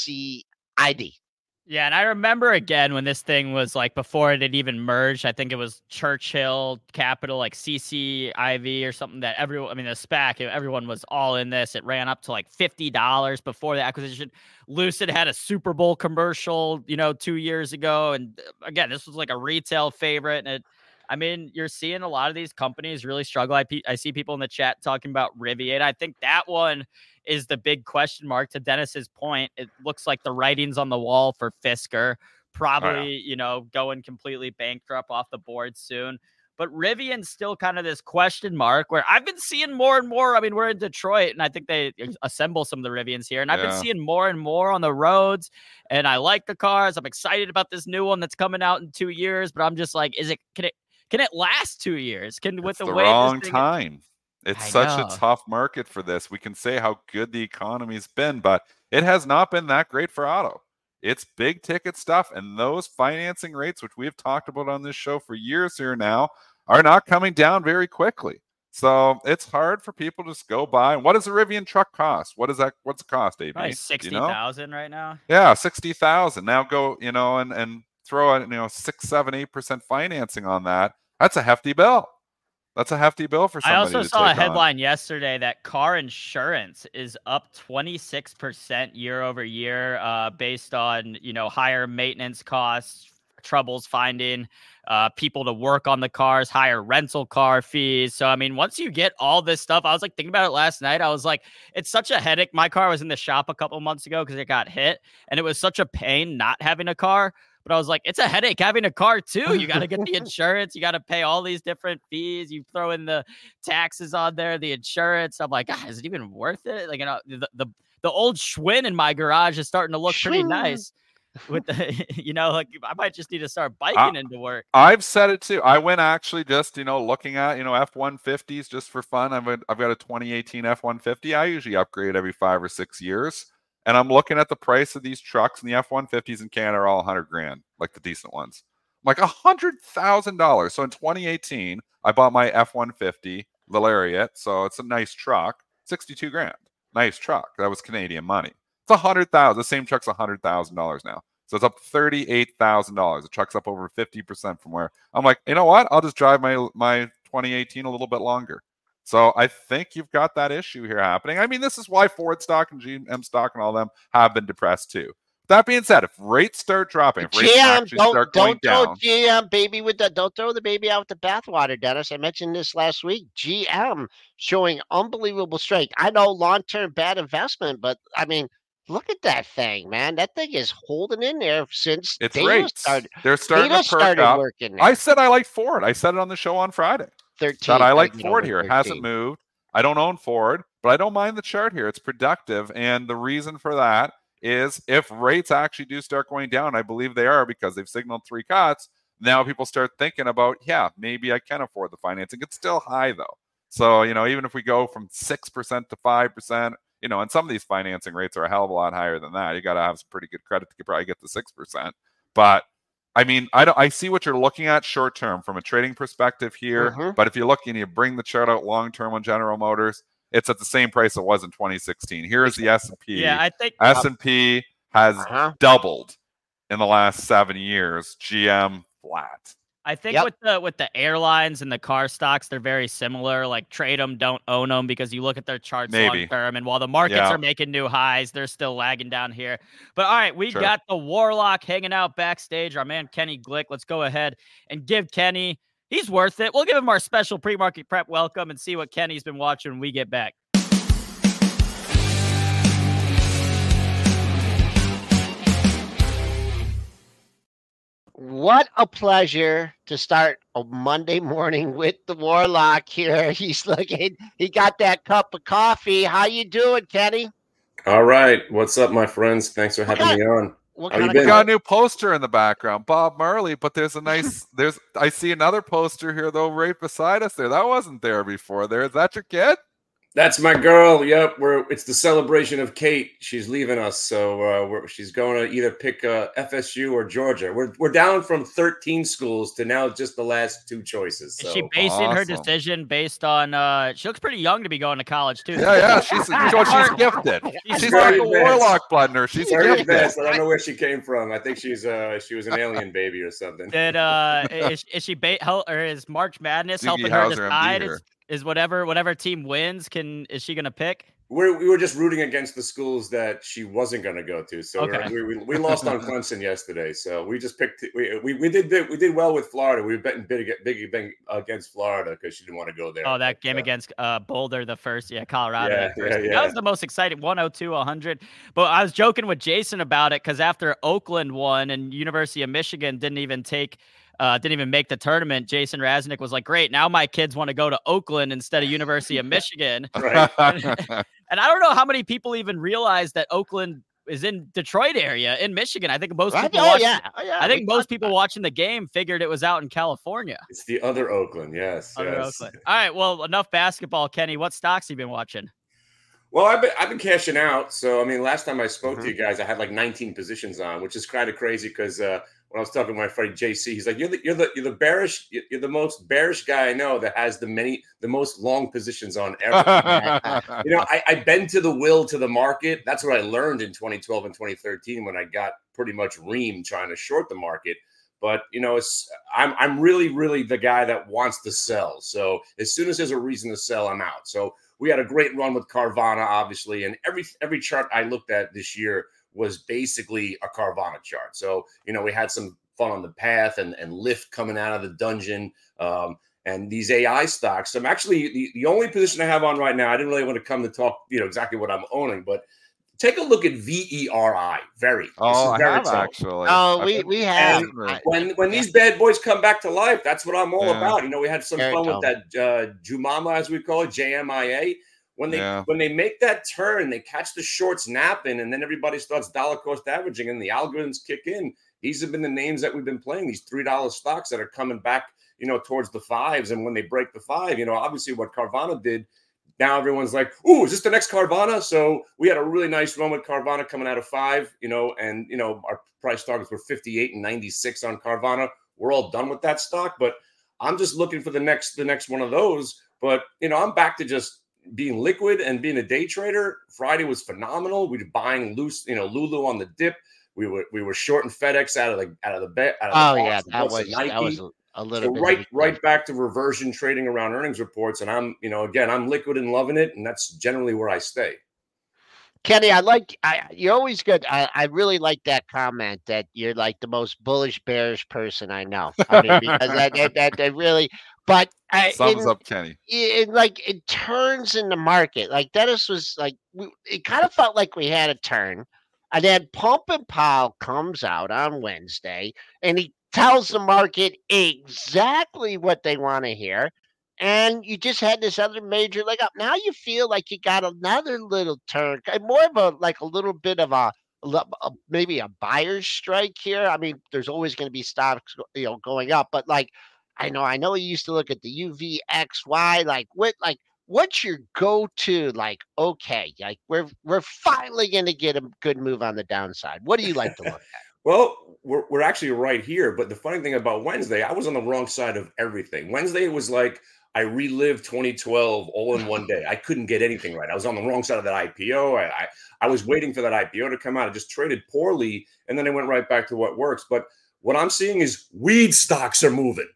LCID. Yeah, and I remember again when this thing was like before it had even merged. I think it was Churchill Capital, like CCIV or something the SPAC. Everyone was all in this. It ran up to like $50 before the acquisition. Lucid had a Super Bowl commercial, 2 years ago, and again, this was like a retail favorite. And you're seeing a lot of these companies really struggle. I see people in the chat talking about Rivian. I think that one is the big question mark. To Dennis's point, it looks like the writing's on the wall for Fisker, probably, going completely bankrupt off the board soon. But Rivian's still kind of this question mark where I've been seeing more and more. I mean, we're in Detroit, and I think they assemble some of the Rivians here. And I've been seeing more and more on the roads, and I like the cars. I'm excited about this new one that's coming out in 2 years. But I'm just like, can it last 2 years? It's the wrong time. It's such a tough market for this. We can say how good the economy's been, but it has not been that great for auto. It's big ticket stuff, and those financing rates, which we have talked about on this show for years here now, are not coming down very quickly. So it's hard for people to just go buy. And what does a Rivian truck cost? What's it cost, AB? Probably 60,000 right now. Yeah, 60,000. Now go, and throw in, 6, 7, 8% financing on that. That's a hefty bill. That's a hefty bill for somebody. I also saw a headline yesterday that car insurance is up 26% year over year, based on higher maintenance costs, troubles finding people to work on the cars, higher rental car fees. So once you get all this stuff, I was like thinking about it last night. I was like, it's such a headache. My car was in the shop a couple months ago because it got hit, and it was such a pain not having a car. But I was like, it's a headache having a car too. You got to get the insurance. You got to pay all these different fees. You throw in the taxes on there, the insurance. I'm like, is it even worth it? Like, the old Schwinn in my garage is starting to look pretty nice. With the, I might just need to start biking into work. I've said it too. I went actually just, looking at, F-150s just for fun. I've got a 2018 F-150. I usually upgrade every 5 or 6 years. And I'm looking at the price of these trucks, and the F-150s in Canada are all $100,000, like the decent ones. I'm like $100,000. So in 2018, I bought my F-150, the Lariat. So it's a nice truck, $62,000. Nice truck. That was Canadian money. It's $100,000. The same truck's $100,000 now. So it's up $38,000. The truck's up over 50% from where I'm like, you know what? I'll just drive my 2018 a little bit longer. So I think you've got that issue here happening. I mean, this is why Ford stock and GM stock and all them have been depressed too. That being said, if rates start dropping, if rates actually start going down, GM baby don't throw the baby out with the bathwater, Dennis. I mentioned this last week. GM showing unbelievable strength. I know long-term bad investment, but I mean, look at that thing, man. That thing is holding in there since it's data rates. They're starting to perk up. Working there. I said I like Ford. I said it on the show on Friday. 13. That I like Ford here. It hasn't moved. I don't own Ford, but I don't mind the chart here. It's productive. And the reason for that is if rates actually do start going down, I believe they are because they've signaled 3 cuts. Now people start thinking about, yeah, maybe I can afford the financing. It's still high though. So, even if we go from 6% to 5%, and some of these financing rates are a hell of a lot higher than that. You got to have some pretty good credit to probably get to 6%. But I mean, I see what you're looking at short term from a trading perspective here. Mm-hmm. But if you look and you bring the chart out long term on General Motors, it's at the same price it was in 2016. Here is the S&P. Yeah, I think S&P has doubled in the last 7 years. GM flat. I think with the airlines and the car stocks, they're very similar. Like trade them, don't own them, because you look at their charts long term, and while the markets are making new highs, they're still lagging down here. But all right, we got the Warlock hanging out backstage. Our man Kenny Glick. Let's go ahead and give Kenny. He's worth it. We'll give him our special pre-market prep welcome and see what Kenny's been watching when we get back. What a pleasure to start a Monday morning with the Warlock here. He got that cup of coffee. How you doing, Kenny? All right. What's up, my friends? Thanks for having me on. We got a new poster in the background, Bob Marley, but there's a nice, I see another poster here though, right beside us there. That wasn't there before there. Is that your kid? That's my girl. Yep. It's the celebration of Kate. She's leaving us. So she's going to either pick FSU or Georgia. We're down from 13 schools to now just the last 2 choices. So. Is she basing her decision based on, she looks pretty young to be going to college too. Yeah. She's gifted. She's like a Warlock blood nurse. She's gifted. I don't know where she came from. I think she was an alien baby or something. Is she or is March Madness helping her decide? Is whatever team wins, is she going to pick? We were just rooting against the schools that she wasn't going to go to. So we lost on Clemson yesterday. So we just picked. We did well with Florida. We were betting big against Florida because she didn't want to go there. Oh, that game against Boulder, the first, Colorado. That was the most exciting, 102-100. But I was joking with Jason about it because after Oakland won and University of Michigan didn't even make the tournament, Jason Raznick was like, great, now my kids want to go to Oakland instead of University of Michigan. Right. And I don't know how many people even realize that Oakland is in Detroit area in Michigan. I think most people I think most people watching the game figured it was out in California. It's the other Oakland, yes. Oakland. All right, well, enough basketball, Kenny. What stocks have you been watching? Well, I've been cashing out. So, I mean, last time I spoke to you guys, I had like 19 positions on, which is kind of crazy because when I was talking to my friend JC, he's like, "You're the most bearish guy I know that has the most long positions on ever." I bend to the will to the market. That's what I learned in 2012 and 2013 when I got pretty much reamed trying to short the market. But I'm really, really the guy that wants to sell. So as soon as there's a reason to sell, I'm out. So we had a great run with Carvana, obviously, and every chart I looked at this year was basically a Carvana chart. So, we had some fun on the path and Lyft coming out of the dungeon and these AI stocks. I'm actually the only position I have on right now. I didn't really want to come to talk, exactly what I'm owning, but take a look at VERI. Very. Oh, I have actually. Oh, we have. When these bad boys come back to life, that's what I'm all about. We had some fun with that Jumama, as we call it, JMIA. When they make that turn, they catch the shorts napping, and then everybody starts dollar cost averaging, and the algorithms kick in. These have been the names that we've been playing. These $3 stocks that are coming back, towards the 5s, and when they break the 5, obviously what Carvana did. Now everyone's like, "Ooh, is this the next Carvana?" So we had a really nice run with Carvana coming out of 5, and our price targets were 58 and 96 on Carvana. We're all done with that stock, but I'm just looking for the next one of those. But I'm back to just being liquid and being a day trader. Friday was phenomenal. We were buying loose, Lulu on the dip. We were shorting FedEx out of the bet. That was a little So bit. right back to reversion trading around earnings reports, and I'm again I'm liquid and loving it, and that's generally where I stay. Kenny, you're always good. I really like that comment that you're like the most bullish bearish person I know. I mean, because that really, but Sums up Kenny. it turns in the market. Like Dennis was like, it kind of felt like we had a turn, and then Pump and Powell comes out on Wednesday, and he tells the market exactly what they want to hear. And you just had this other major leg up. Now you feel like you got another little turn, more of a little bit of maybe a buyer's strike here. I mean, there's always going to be stocks, going up, but like I know you used to look at the UVXY. What's your go-to? Like, okay, like we're finally going to get a good move on the downside. What do you like to look at? Well, we're actually right here. But the funny thing about Wednesday, I was on the wrong side of everything. Wednesday was like I relived 2012 all in one day. I couldn't get anything right. I was on the wrong side of that IPO. I was waiting for that IPO to come out. I just traded poorly, and then I went right back to what works. But what I'm seeing is weed stocks are moving.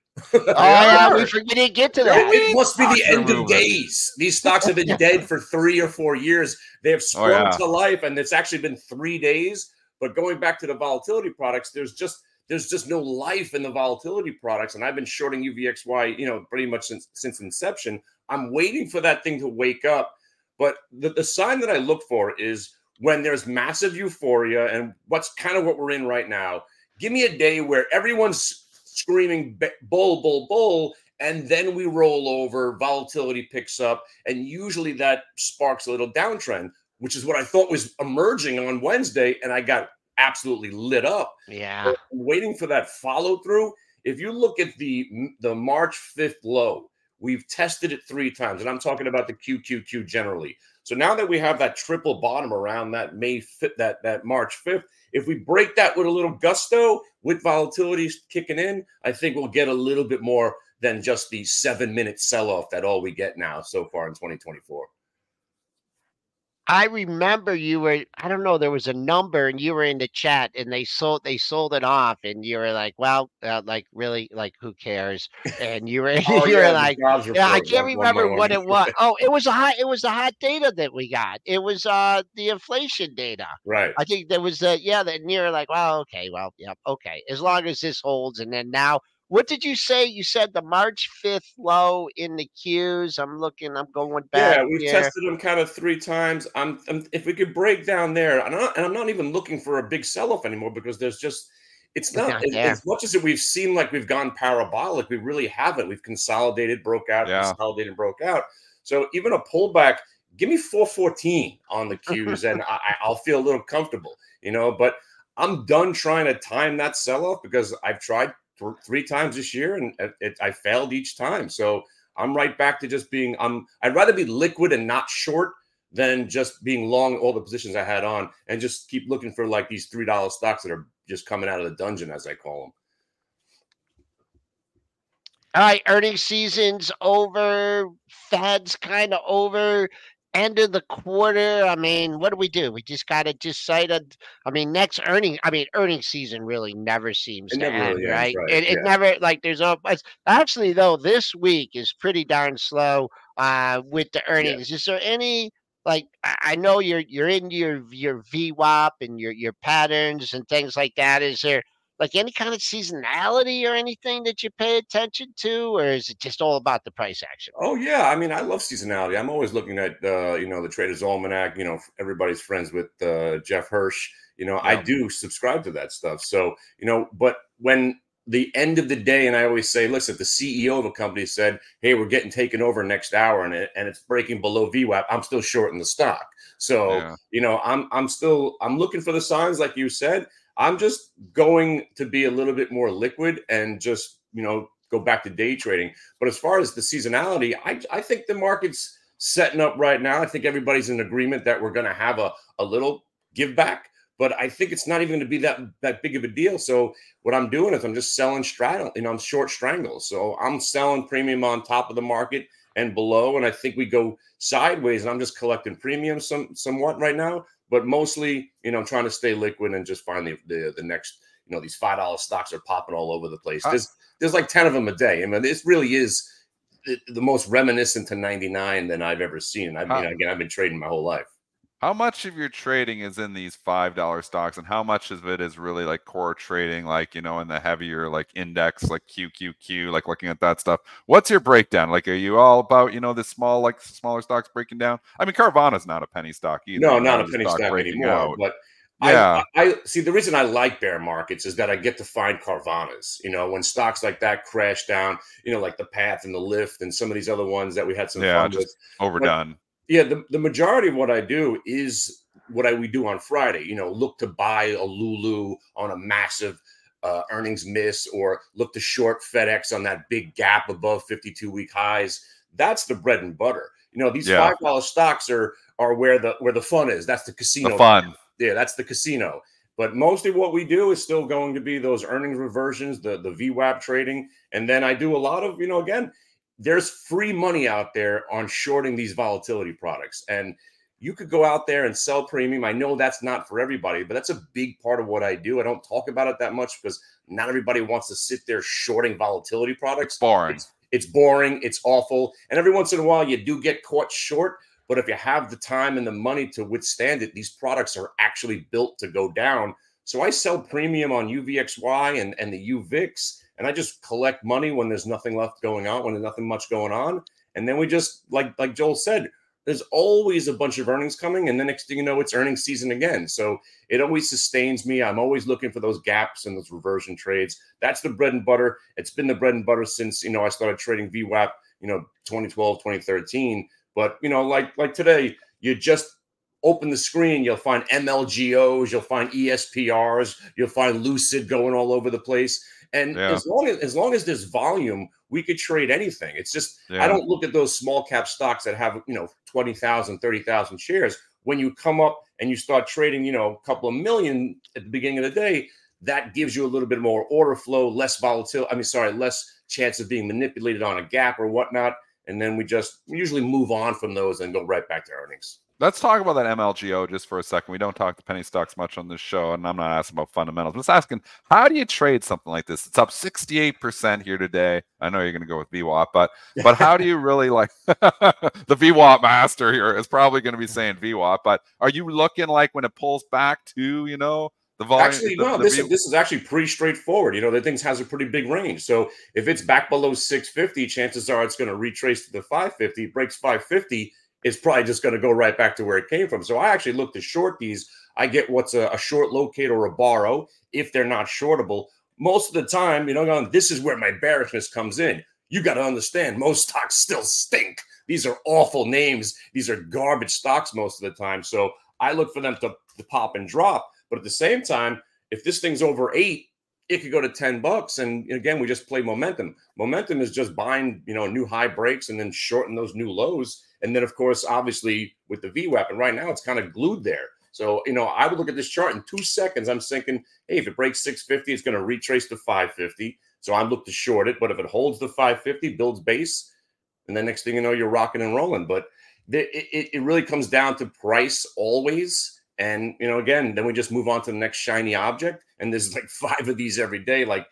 We didn't get to that. It must be the end of days. These stocks have been dead for 3 or 4 years. They have sprung to life, and it's actually been 3 days. But going back to the volatility products, there's just no life in the volatility products. And I've been shorting UVXY, pretty much since inception. I'm waiting for that thing to wake up. But the sign that I look for is when there's massive euphoria, and what's kind of what we're in right now. Give me a day where everyone's screaming bull, bull, bull, and then we roll over, volatility picks up, and usually that sparks a little downtrend, which is what I thought was emerging on Wednesday, and I got absolutely lit up. Yeah. So waiting for that follow through. If you look at the March 5th low, we've tested it 3 times, and I'm talking about the QQQ generally. So now that we have that triple bottom around that that March 5th, if we break that with a little gusto, with volatility kicking in, I think we'll get a little bit more than just the 7-minute sell-off that all we get now so far in 2024. I remember I don't know, there was a number and you were in the chat and they sold it off and you were like, well, like really, like who cares? And you were, were like, yeah, I can't remember what it was. Oh, it was a hot data that we got. It was the inflation data. Right. I think there was and you were like, well, okay, okay. As long as this holds. And then now, what did you say? You said the March 5th low in the Qs. I'm going back. Yeah, we've tested them kind of 3 times. If we could break down there, and I'm not even looking for a big sell-off anymore because it's not as much as we've seen like we've gone parabolic. We really haven't. We've consolidated, broke out, consolidated, broke out. So even a pullback, give me 414 on the Qs, and I'll feel a little comfortable, But I'm done trying to time that sell-off because I've tried 3 times this year, and I failed each time. So I'm right back to just being. I'd rather be liquid and not short than just being long all the positions I had on, and just keep looking for like these $3 stocks that are just coming out of the dungeon, as I call them. All right, earnings season's over. Fed's kind of over. End of the quarter. I mean, what do? We just got to decide. Next earnings season really never seems to end, right? It never, like, actually, though, this week is pretty darn slow with the earnings. Yeah. Is there any, like, I know you're into your VWAP and your patterns and things like that. Is there, like, any kind of seasonality or anything that you pay attention to, or is it just all about the price action? Oh yeah, I love seasonality. I'm always looking at the Trader's Almanac. Everybody's friends with Jeff Hirsch. I do subscribe to that stuff. So but when the end of the day, and I always say, listen, the CEO of a company said, "Hey, we're getting taken over next hour, and it's breaking below VWAP," I'm still shorting the stock. So I'm looking for the signs, like you said. I'm just going to be a little bit more liquid and just, go back to day trading. But as far as the seasonality, I think the market's setting up right now. I think everybody's in agreement that we're going to have a little give back, but I think it's not even going to be that big of a deal. So what I'm doing is I'm just selling straddle, I'm short strangles. So I'm selling premium on top of the market and below. And I think we go sideways, and I'm just collecting premium somewhat right now. But mostly, I'm trying to stay liquid and just find the next, these $5 stocks are popping all over the place. There's like 10 of them a day. I mean, this really is the most reminiscent to 99 than I've ever seen. I mean, again, I've been trading my whole life. How much of your trading is in these $5 stocks, and how much of it is really like core trading, like, in the heavier like index, like QQQ, like looking at that stuff? What's your breakdown? Like, are you all about, the smaller stocks breaking down? I mean, Carvana's not a penny stock either. No, not a penny stock anymore. Out. But yeah, I see, the reason I like bear markets is that I get to find Carvanas. When stocks like that crash down, like the Path and the Lyft and some of these other ones that we had some fun with. Overdone. Yeah, the majority of what I do is what we do on Friday. Look to buy a Lulu on a massive earnings miss, or look to short FedEx on that big gap above 52-week highs. That's the bread and butter. These $5 stocks are where the fun is. That's the casino. The fun. Yeah, that's the casino. But mostly what we do is still going to be those earnings reversions, the VWAP trading, and then I do a lot of again. There's free money out there on shorting these volatility products. And you could go out there and sell premium. I know that's not for everybody, but that's a big part of what I do. I don't talk about it that much because not everybody wants to sit there shorting volatility products. It's boring. It's boring. It's awful. And every once in a while, you do get caught short. But if you have the time and the money to withstand it, these products are actually built to go down. So I sell premium on UVXY and the UVIX. And I just collect money when there's nothing left going on, when there's nothing much going on. And then we just, like Joel said, there's always a bunch of earnings coming. And the next thing you know, it's earnings season again. So it always sustains me. I'm always looking for those gaps and those reversion trades. That's the bread and butter. It's been the bread and butter since, I started trading VWAP, 2012, 2013. But, like today, you just open the screen, you'll find MLGOs, you'll find ESPRs, you'll find Lucid going all over the place. And as long as there's volume, we could trade anything. It's just I don't look at those small cap stocks that have 20,000, 30,000 shares. When you come up and you start trading a couple of million at the beginning of the day, that gives you a little bit more order flow, less volatility. Less chance of being manipulated on a gap or whatnot. And then we usually move on from those and go right back to earnings. Let's talk about that MLGO just for a second. We don't talk to penny stocks much on this show, and I'm not asking about fundamentals. I'm just asking, how do you trade something like this? It's up 68% here today. I know you're going to go with VWAP, but how do you really like the VWAP master here is probably going to be saying VWAP, but are you looking like when it pulls back to, the volume? Actually, no, this is actually pretty straightforward. The thing has a pretty big range. So if it's back below 650, chances are it's going to retrace to the 550, breaks 550. It's probably just going to go right back to where it came from. So I actually look to short these. I get what's a short locate or a borrow if they're not shortable. Most of the time, this is where my bearishness comes in. You got to understand, most stocks still stink. These are awful names. These are garbage stocks most of the time. So I look for them to pop and drop. But at the same time, if this thing's over 8, it could go to $10. And again, we just play momentum. Momentum is just buying, new high breaks and then shorten those new lows. And then, of course, obviously with the VWAP, and right now it's kind of glued there. So, I would look at this chart in 2 seconds. I'm thinking, hey, if it breaks 650, it's going to retrace to 550. So I look to short it. But if it holds the 550, builds base, and then next thing you know, you're rocking and rolling. But it really comes down to price always. And, again, then we just move on to the next shiny object. And there's like 5 of these every day, like,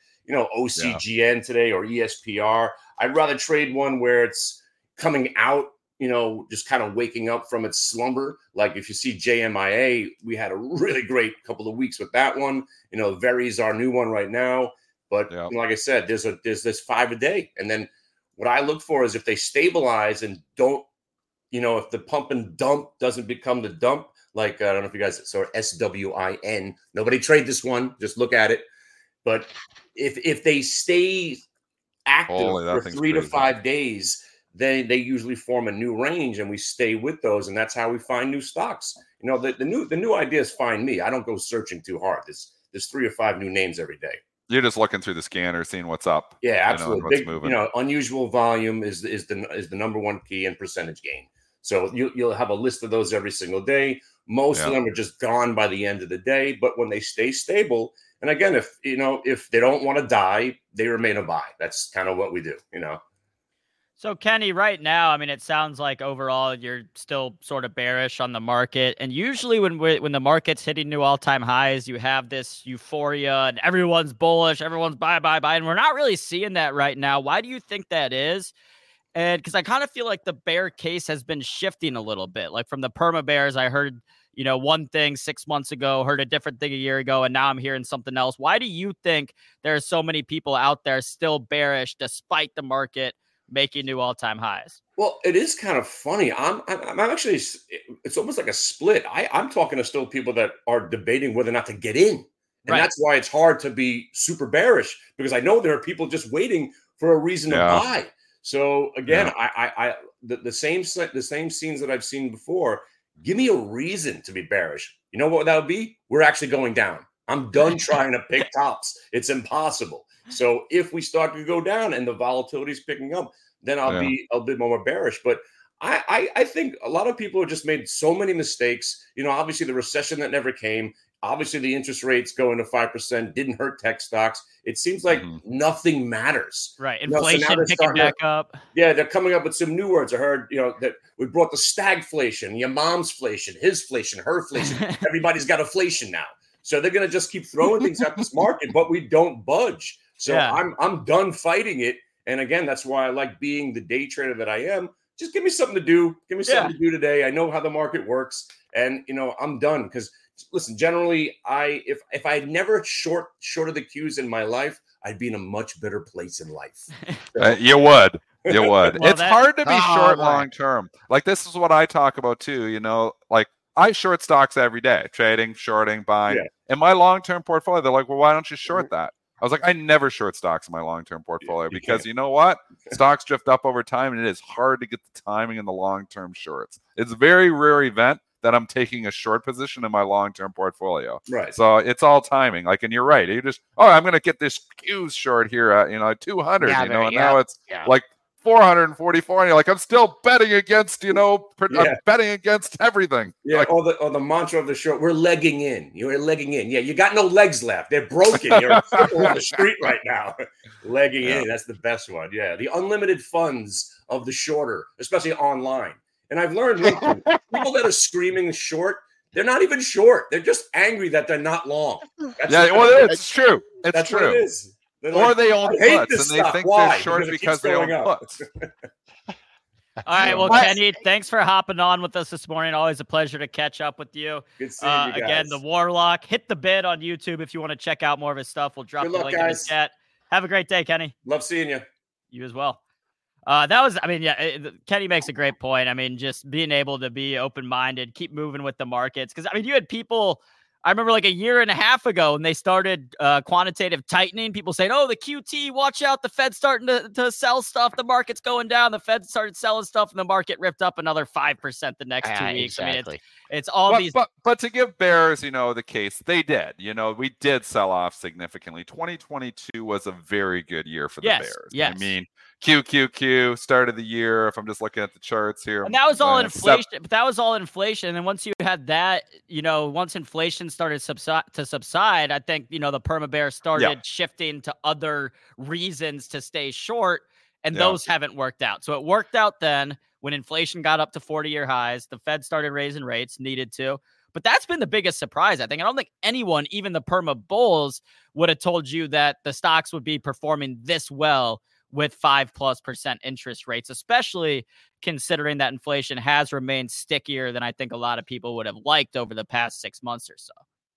OCGN today or ESPR. I'd rather trade one where it's coming out, just kind of waking up from its slumber. Like if you see JMIA, we had a really great couple of weeks with that one. Very's our new one right now. But like I said, there's this 5 a day. And then what I look for is if they stabilize and don't, if the pump and dump doesn't become the dump, like, I don't know if you guys saw SWIN. Nobody trade this one. Just look at it. But if they stay active for 3 to 5 days, then they usually form a new range, and we stay with those. And that's how we find new stocks. The new ideas find me. I don't go searching too hard. There's 3 or 5 new names every day. You're just looking through the scanner, seeing what's up. Yeah, absolutely. What's moving. Unusual volume is the number one key in percentage gain. So you'll have a list of those every single day. Most of them are just gone by the end of the day. But when they stay stable, and again, if they don't want to die, they remain a buy. That's kind of what we do. So Kenny, right now, I mean, it sounds like overall you're still sort of bearish on the market. And usually when the market's hitting new all-time highs, you have this euphoria and everyone's bullish, everyone's buy, and we're not really seeing that right now. Why do you think that is? And because I kind of feel like the bear case has been shifting a little bit. Like from the perma bears, I heard, one thing 6 months ago, heard a different thing a year ago, and now I'm hearing something else. Why do you think there are so many people out there still bearish despite the market making new all-time highs? Well, it is kind of funny. I'm actually, it's almost like a split. I'm talking to still people that are debating whether or not to get in. And that's why it's hard to be super bearish, because I know there are people just waiting for a reason to buy. So again, the same scenes that I've seen before. Give me a reason to be bearish. You know what that would be? We're actually going down. I'm done trying to pick tops. It's impossible. So if we start to go down and the volatility is picking up, then I'll be a bit more bearish. But I think a lot of people have just made so many mistakes. Obviously the recession that never came. Obviously the interest rates going to 5% didn't hurt tech stocks. It seems like nothing matters. Right. Inflation picking back up. Yeah, they're coming up with some new words. I heard, that we brought the stagflation, your mom's inflation, his inflation, her inflation. Everybody's got inflation now. So they're going to just keep throwing things at this market, but we don't budge. So I'm done fighting it. And again, that's why I like being the day trader that I am. Just give me something to do. Give me something to do today. I know how the market works, and I'm done. Because listen, generally, if I had never shorted the Qs in my life, I'd be in a much better place in life. So. You would. Well, it's hard to be short long term. Like this is what I talk about too. Like I short stocks every day, trading, shorting, buying. Yeah. In my long term portfolio, they're like, well, why don't you short that? I was like, I never short stocks in my long-term portfolio because you know what? Stocks drift up over time, and it is hard to get the timing in the long-term shorts. It's a very rare event that I'm taking a short position in my long-term portfolio. Right. So it's all timing. Like, and you're right. You just, I'm going to get this Qs short here at 200, and now it's like 444, and you're like, I'm still betting against, I'm betting against everything. Yeah, like, or the mantra of the short, we're legging in. You're legging in. Yeah, you got no legs left. They're broken. You're on the street right now. Legging in, that's the best one. Yeah, the unlimited funds of the shorter, especially online. And I've learned people that are screaming short, they're not even short. They're just angry that they're not long. It's true. It's true. What it is. Or they own puts, and they think they're short because they own puts. All right, well, Kenny, thanks for hopping on with us this morning. Always a pleasure to catch up with you. Good seeing you guys. Again, the Warlock. Hit the bid on YouTube if you want to check out more of his stuff. We'll drop the link in the chat. Have a great day, Kenny. Love seeing you. You as well. Kenny makes a great point. I mean, just being able to be open-minded, keep moving with the markets. Because, you had people... I remember like a year and a half ago when they started quantitative tightening, people saying, oh, the QT, watch out. The Fed's starting to sell stuff. The market's going down. The Fed started selling stuff and the market ripped up another 5% the next 2 weeks. Exactly. I mean, it's all these. But to give bears, the case, they did. We did sell off significantly. 2022 was a very good year for the bears. Yes. I mean, QQQ started the year. If I'm just looking at the charts here, and that was all inflation. But that was all inflation. And then once you had that, once inflation started to subside, I think the perma bear started shifting to other reasons to stay short, and those haven't worked out. So it worked out then when inflation got up to 40-year highs. The Fed started raising rates, needed to. But that's been the biggest surprise, I think. I don't think anyone, even the perma bulls, would have told you that the stocks would be performing this well with 5+% interest rates, especially considering that inflation has remained stickier than I think a lot of people would have liked over the past 6 months or so.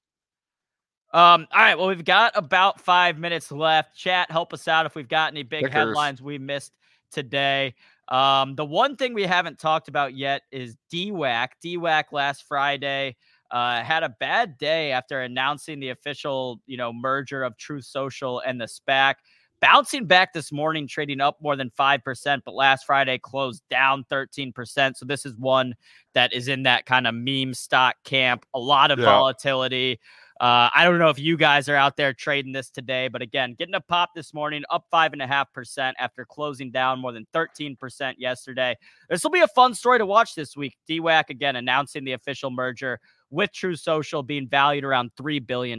All right, well, we've got about 5 minutes left. Chat, help us out if we've got any big headlines we missed today. The one thing we haven't talked about yet is DWAC. DWAC last Friday had a bad day after announcing the official, merger of Truth Social and the SPAC. Bouncing back this morning, trading up more than 5%, but last Friday closed down 13%. So this is one that is in that kind of meme stock camp. A lot of volatility. I don't know if you guys are out there trading this today, but again, getting a pop this morning, up 5.5% after closing down more than 13% yesterday. This will be a fun story to watch this week. DWAC, again, announcing the official merger with Truth Social, being valued around $3 billion.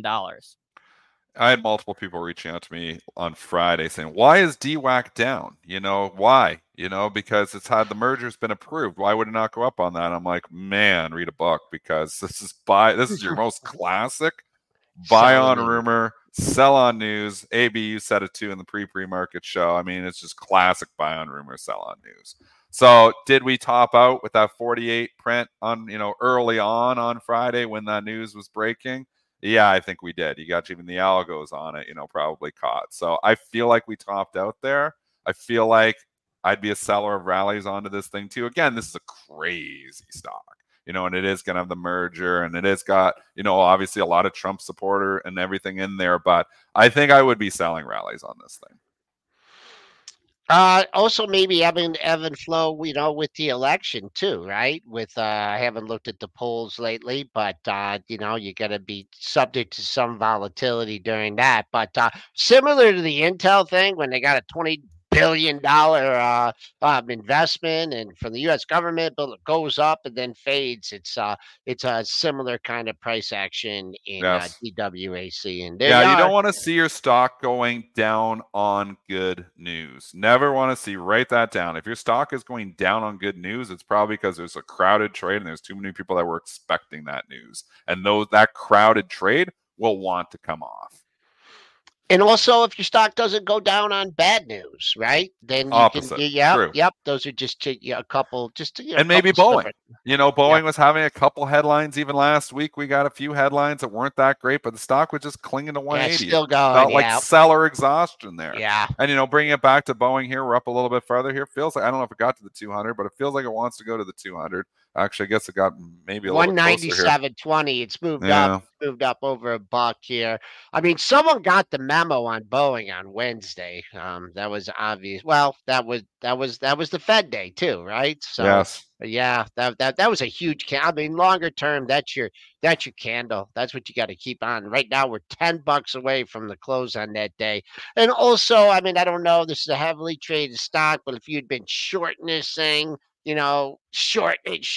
I had multiple people reaching out to me on Friday saying, why is DWAC down? Why? because the merger's been approved. Why would it not go up on that? I'm like, man, read a book, because this is your most classic buy on rumor, sell on news. AB, you said it too in the pre-market show. I mean, it's just classic buy on rumor, sell on news. So did we top out with that 48 print on, early on Friday when that news was breaking? Yeah, I think we did. You got even the algos on it, probably caught. So I feel like we topped out there. I feel like I'd be a seller of rallies onto this thing too. Again, this is a crazy stock. And it is going to have the merger, and it has got, obviously a lot of Trump supporter and everything in there. But I think I would be selling rallies on this thing. Also, maybe ebb and flow, with the election too, right? I haven't looked at the polls lately, but you got to be subject to some volatility during that. But similar to the Intel thing, when they got a $20 billion investment and from the U.S. government, but it goes up and then fades. It's a similar kind of price action in DWAC. And you don't want to see your stock going down on good news. Never want to see. Write that down. If your stock is going down on good news, it's probably because there's a crowded trade and there's too many people that were expecting that news, and that crowded trade will want to come off. And also, if your stock doesn't go down on bad news, right? Then you Opposite. Yep. Those are just a couple, and maybe Boeing. Boeing was having a couple headlines even last week. We got a few headlines that weren't that great, but the stock was just clinging to 180. Still going. Felt like seller exhaustion there. Yeah. And bringing it back to Boeing here, we're up a little bit further here. Feels like, I don't know if it got to the 200, but it feels like it wants to go to the 200. Actually, I guess it got maybe a little 197.20. It's moved up. Moved up over $1 here. I mean, someone got the memo on Boeing on Wednesday. That was obvious. Well, that was the Fed day too, right? So yes. Yeah, that was a huge longer term, that's your candle. That's what you got to keep on. Right now we're $10 away from the close on that day. And also, I don't know, this is a heavily traded stock, but if you'd been shorting this thing, shorten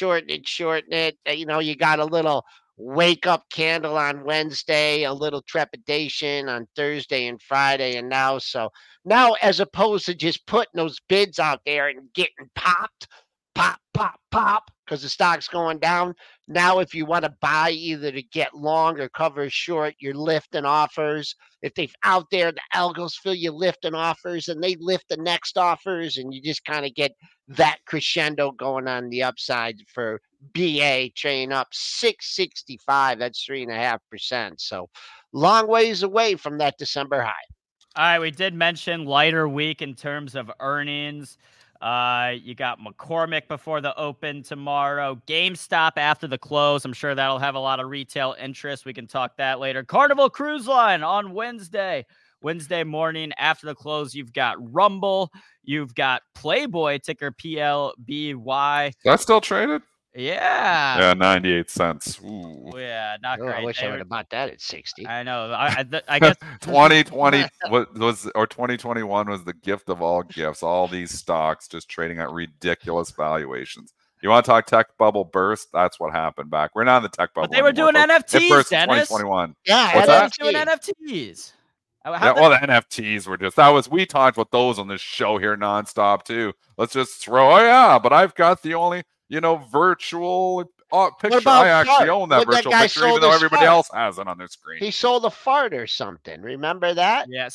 it. You got a little wake up candle on Wednesday, a little trepidation on Thursday and Friday. And now, as opposed to just putting those bids out there and getting popped, pop, because the stock's going down. Now, if you want to buy either to get long or cover short, you're lifting offers. If they've out there, the algos feel you lifting offers and they lift the next offers, and you just kind of get that crescendo going on the upside for BA trading up 665. That's 3.5%. So long ways away from that December high. All right, we did mention lighter week in terms of earnings. You got McCormick before the open tomorrow. GameStop after the close. I'm sure that'll have a lot of retail interest. We can talk that later. Carnival Cruise Line on Wednesday morning after the close. You've got Rumble. You've got Playboy, ticker PLBY. That's still traded? Yeah. Yeah, 98 cents. Ooh. Yeah, not great. I wish I would have bought that at 60. I know. I guess 2020 was or 2021 was the gift of all gifts. All these stocks just trading at ridiculous valuations. You want to talk tech bubble burst? That's what happened back. We're not in the tech bubble. But they were doing NFTs, it burst Dennis. 2021. Yeah, what's that? Doing NFTs. The NFTs were just we talked about those on this show here nonstop too. Let's just throw. But I've got the only virtual picture. I actually own that virtual picture, even though everybody else has it on their screen. He sold a fart or something. Remember that? Yeah,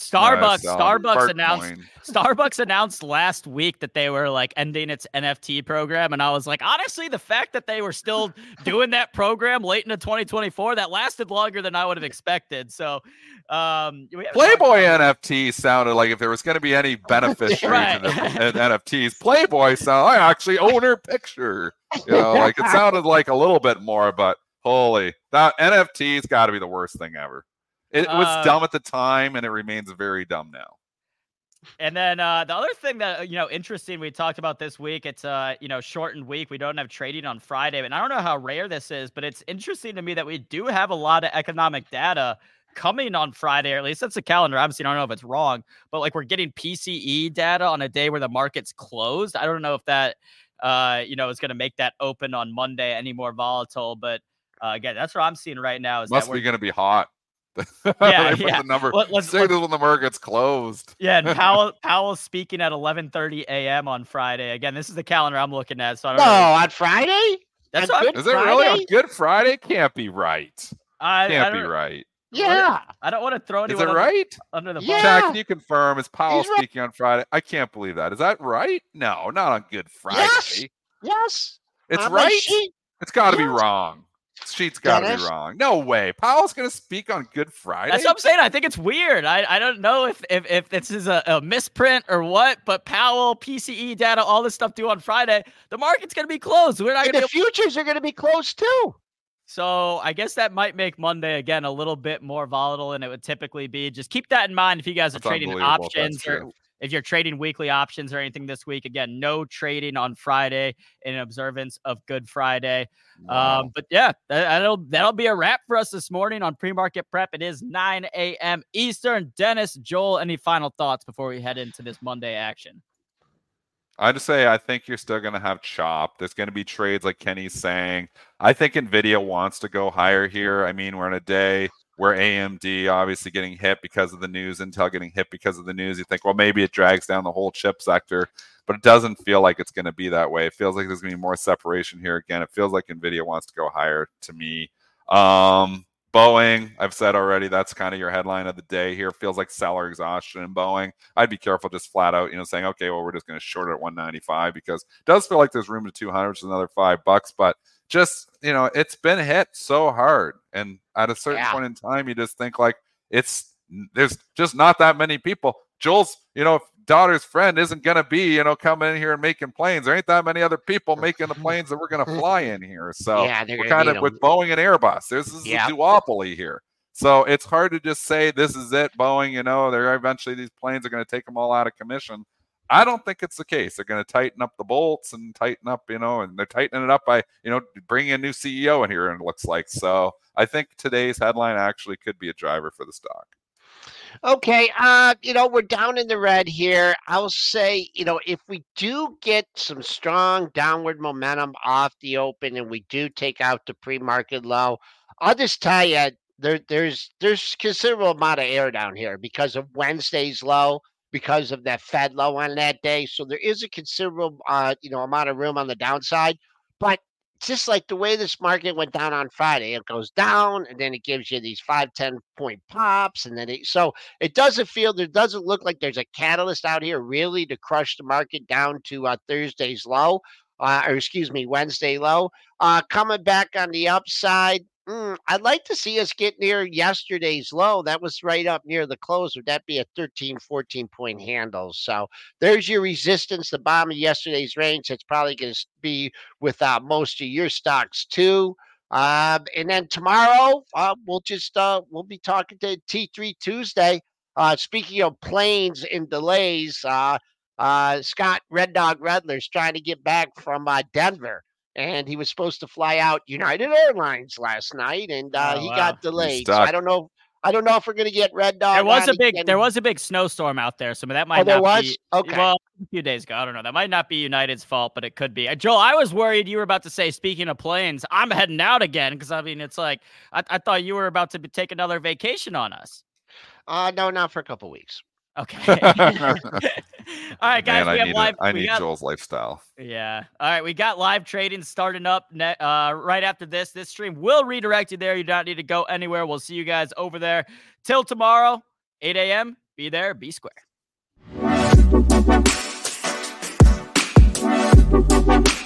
Starbucks announced last week that they were ending its NFT program, and I was like, honestly, the fact that they were still doing that program late into 2024, that lasted longer than I would have expected. So, Playboy NFT sounded like if there was going to be any beneficiary to the NFTs, Playboy I actually own her picture. It sounded like a little bit more, but holy, that NFT's got to be the worst thing ever. It was dumb at the time, and it remains very dumb now. And then the other thing that interesting, we talked about this week. It's shortened week. We don't have trading on Friday, and I don't know how rare this is, but it's interesting to me that we do have a lot of economic data coming on Friday, or at least that's the calendar. Obviously, I don't know if it's wrong, but we're getting PCE data on a day where the market's closed. I don't know if that is going to make that open on Monday any more volatile, but again, that's what I'm seeing right now. Must be going to be hot. Yeah, They put the number let's signal when the market's closed. Yeah, and Powell's speaking at 11:30 a.m. on Friday. Again, this is the calendar I'm looking at, so I don't know. On Friday? That's On what Good Is it really on Good Friday? Can't be right. Can't be right. Yeah. I don't want to throw anyone Is it right? under the bus. Yeah. Chad, can you confirm? Is Powell He's right. speaking on Friday? I can't believe that. Is that right? No, not on Good Friday. Yes. It's On my right. sheet. It's got to be Yes. wrong. Sheet's got to be Dennis? wrong. No way. Powell's going to speak on Good Friday. That's what I'm saying. I think it's weird. I don't know if this is a misprint or what, but Powell, PCE data, all this stuff due on Friday. The market's going to be closed. We're not And going to the futures are going to be closed too. So I guess that might make Monday, again, a little bit more volatile than it would typically be. Just keep that in mind if you guys are That's trading unbelievable if options that's or true. if you're trading weekly options or anything this week. Again, no trading on Friday in observance of Good Friday. Wow. But yeah, that'll be a wrap for us this morning on Pre-Market Prep. It is 9 a.m. Eastern. Dennis, Joel, any final thoughts before we head into this Monday action? I just say I think you're still going to have chop. There's going to be trades like Kenny's saying. I think NVIDIA wants to go higher here. I mean, we're in a day where AMD obviously getting hit because of the news, Intel getting hit because of the news. You think, well, maybe it drags down the whole chip sector, but it doesn't feel like it's going to be that way. It feels like there's going to be more separation here again. It feels like NVIDIA wants to go higher to me. Boeing, I've said already, that's kind of your headline of the day here. Feels like seller exhaustion in Boeing. I'd be careful just flat out, saying, okay, well, we're just going to short it at 195 because it does feel like there's room to 200, which is another $5, but just, it's been hit so hard. And at a certain point in time, you just think like there's just not that many people. Joel's, daughter's friend isn't going to be, coming in here and making planes. There ain't that many other people making the planes that we're going to fly in here. So we're kind of with Boeing and Airbus. This is a duopoly here. So it's hard to just say this is it, Boeing, they're eventually these planes are going to take them all out of commission. I don't think it's the case. They're going to tighten up the bolts and tighten up, and they're tightening it up by, bringing a new CEO in here, and it looks like. So I think today's headline actually could be a driver for the stock. Okay, we're down in the red here. I'll say, if we do get some strong downward momentum off the open and we do take out the pre-market low, I'll just tell you, there's considerable amount of air down here because of Wednesday's low, because of that Fed low on that day. So there is a considerable, amount of room on the downside, but just like the way this market went down on Friday, it goes down and then it gives you these 5-10 point pops. And then it doesn't look like there's a catalyst out here really to crush the market down to Thursday's low, Wednesday low. Coming back on the upside, I'd like to see us get near yesterday's low. That was right up near the close. Would that be a 13, 14 point handle? So there's your resistance, the bottom of yesterday's range. That's probably going to be with most of your stocks too. And then tomorrow, we'll be talking to T3 Tuesday. Speaking of planes and delays, Scott Red Dog Redler's trying to get back from Denver. And he was supposed to fly out United Airlines last night, and he got delayed. So I don't know if we're going to get Red Dog. There was a big snowstorm out there, so that might not be. Okay. Well, a few days ago, I don't know. That might not be United's fault, but it could be. Joel, I was worried you were about to say, speaking of planes, I'm heading out again because it's like I thought you were about to take another vacation on us. No, not for a couple weeks. Okay. All right, guys. Man, I need Joel's lifestyle. Yeah. All right. We got live trading starting up right after this. This stream will redirect you there. You don't need to go anywhere. We'll see you guys over there. Till tomorrow, 8 a.m. Be there, be square.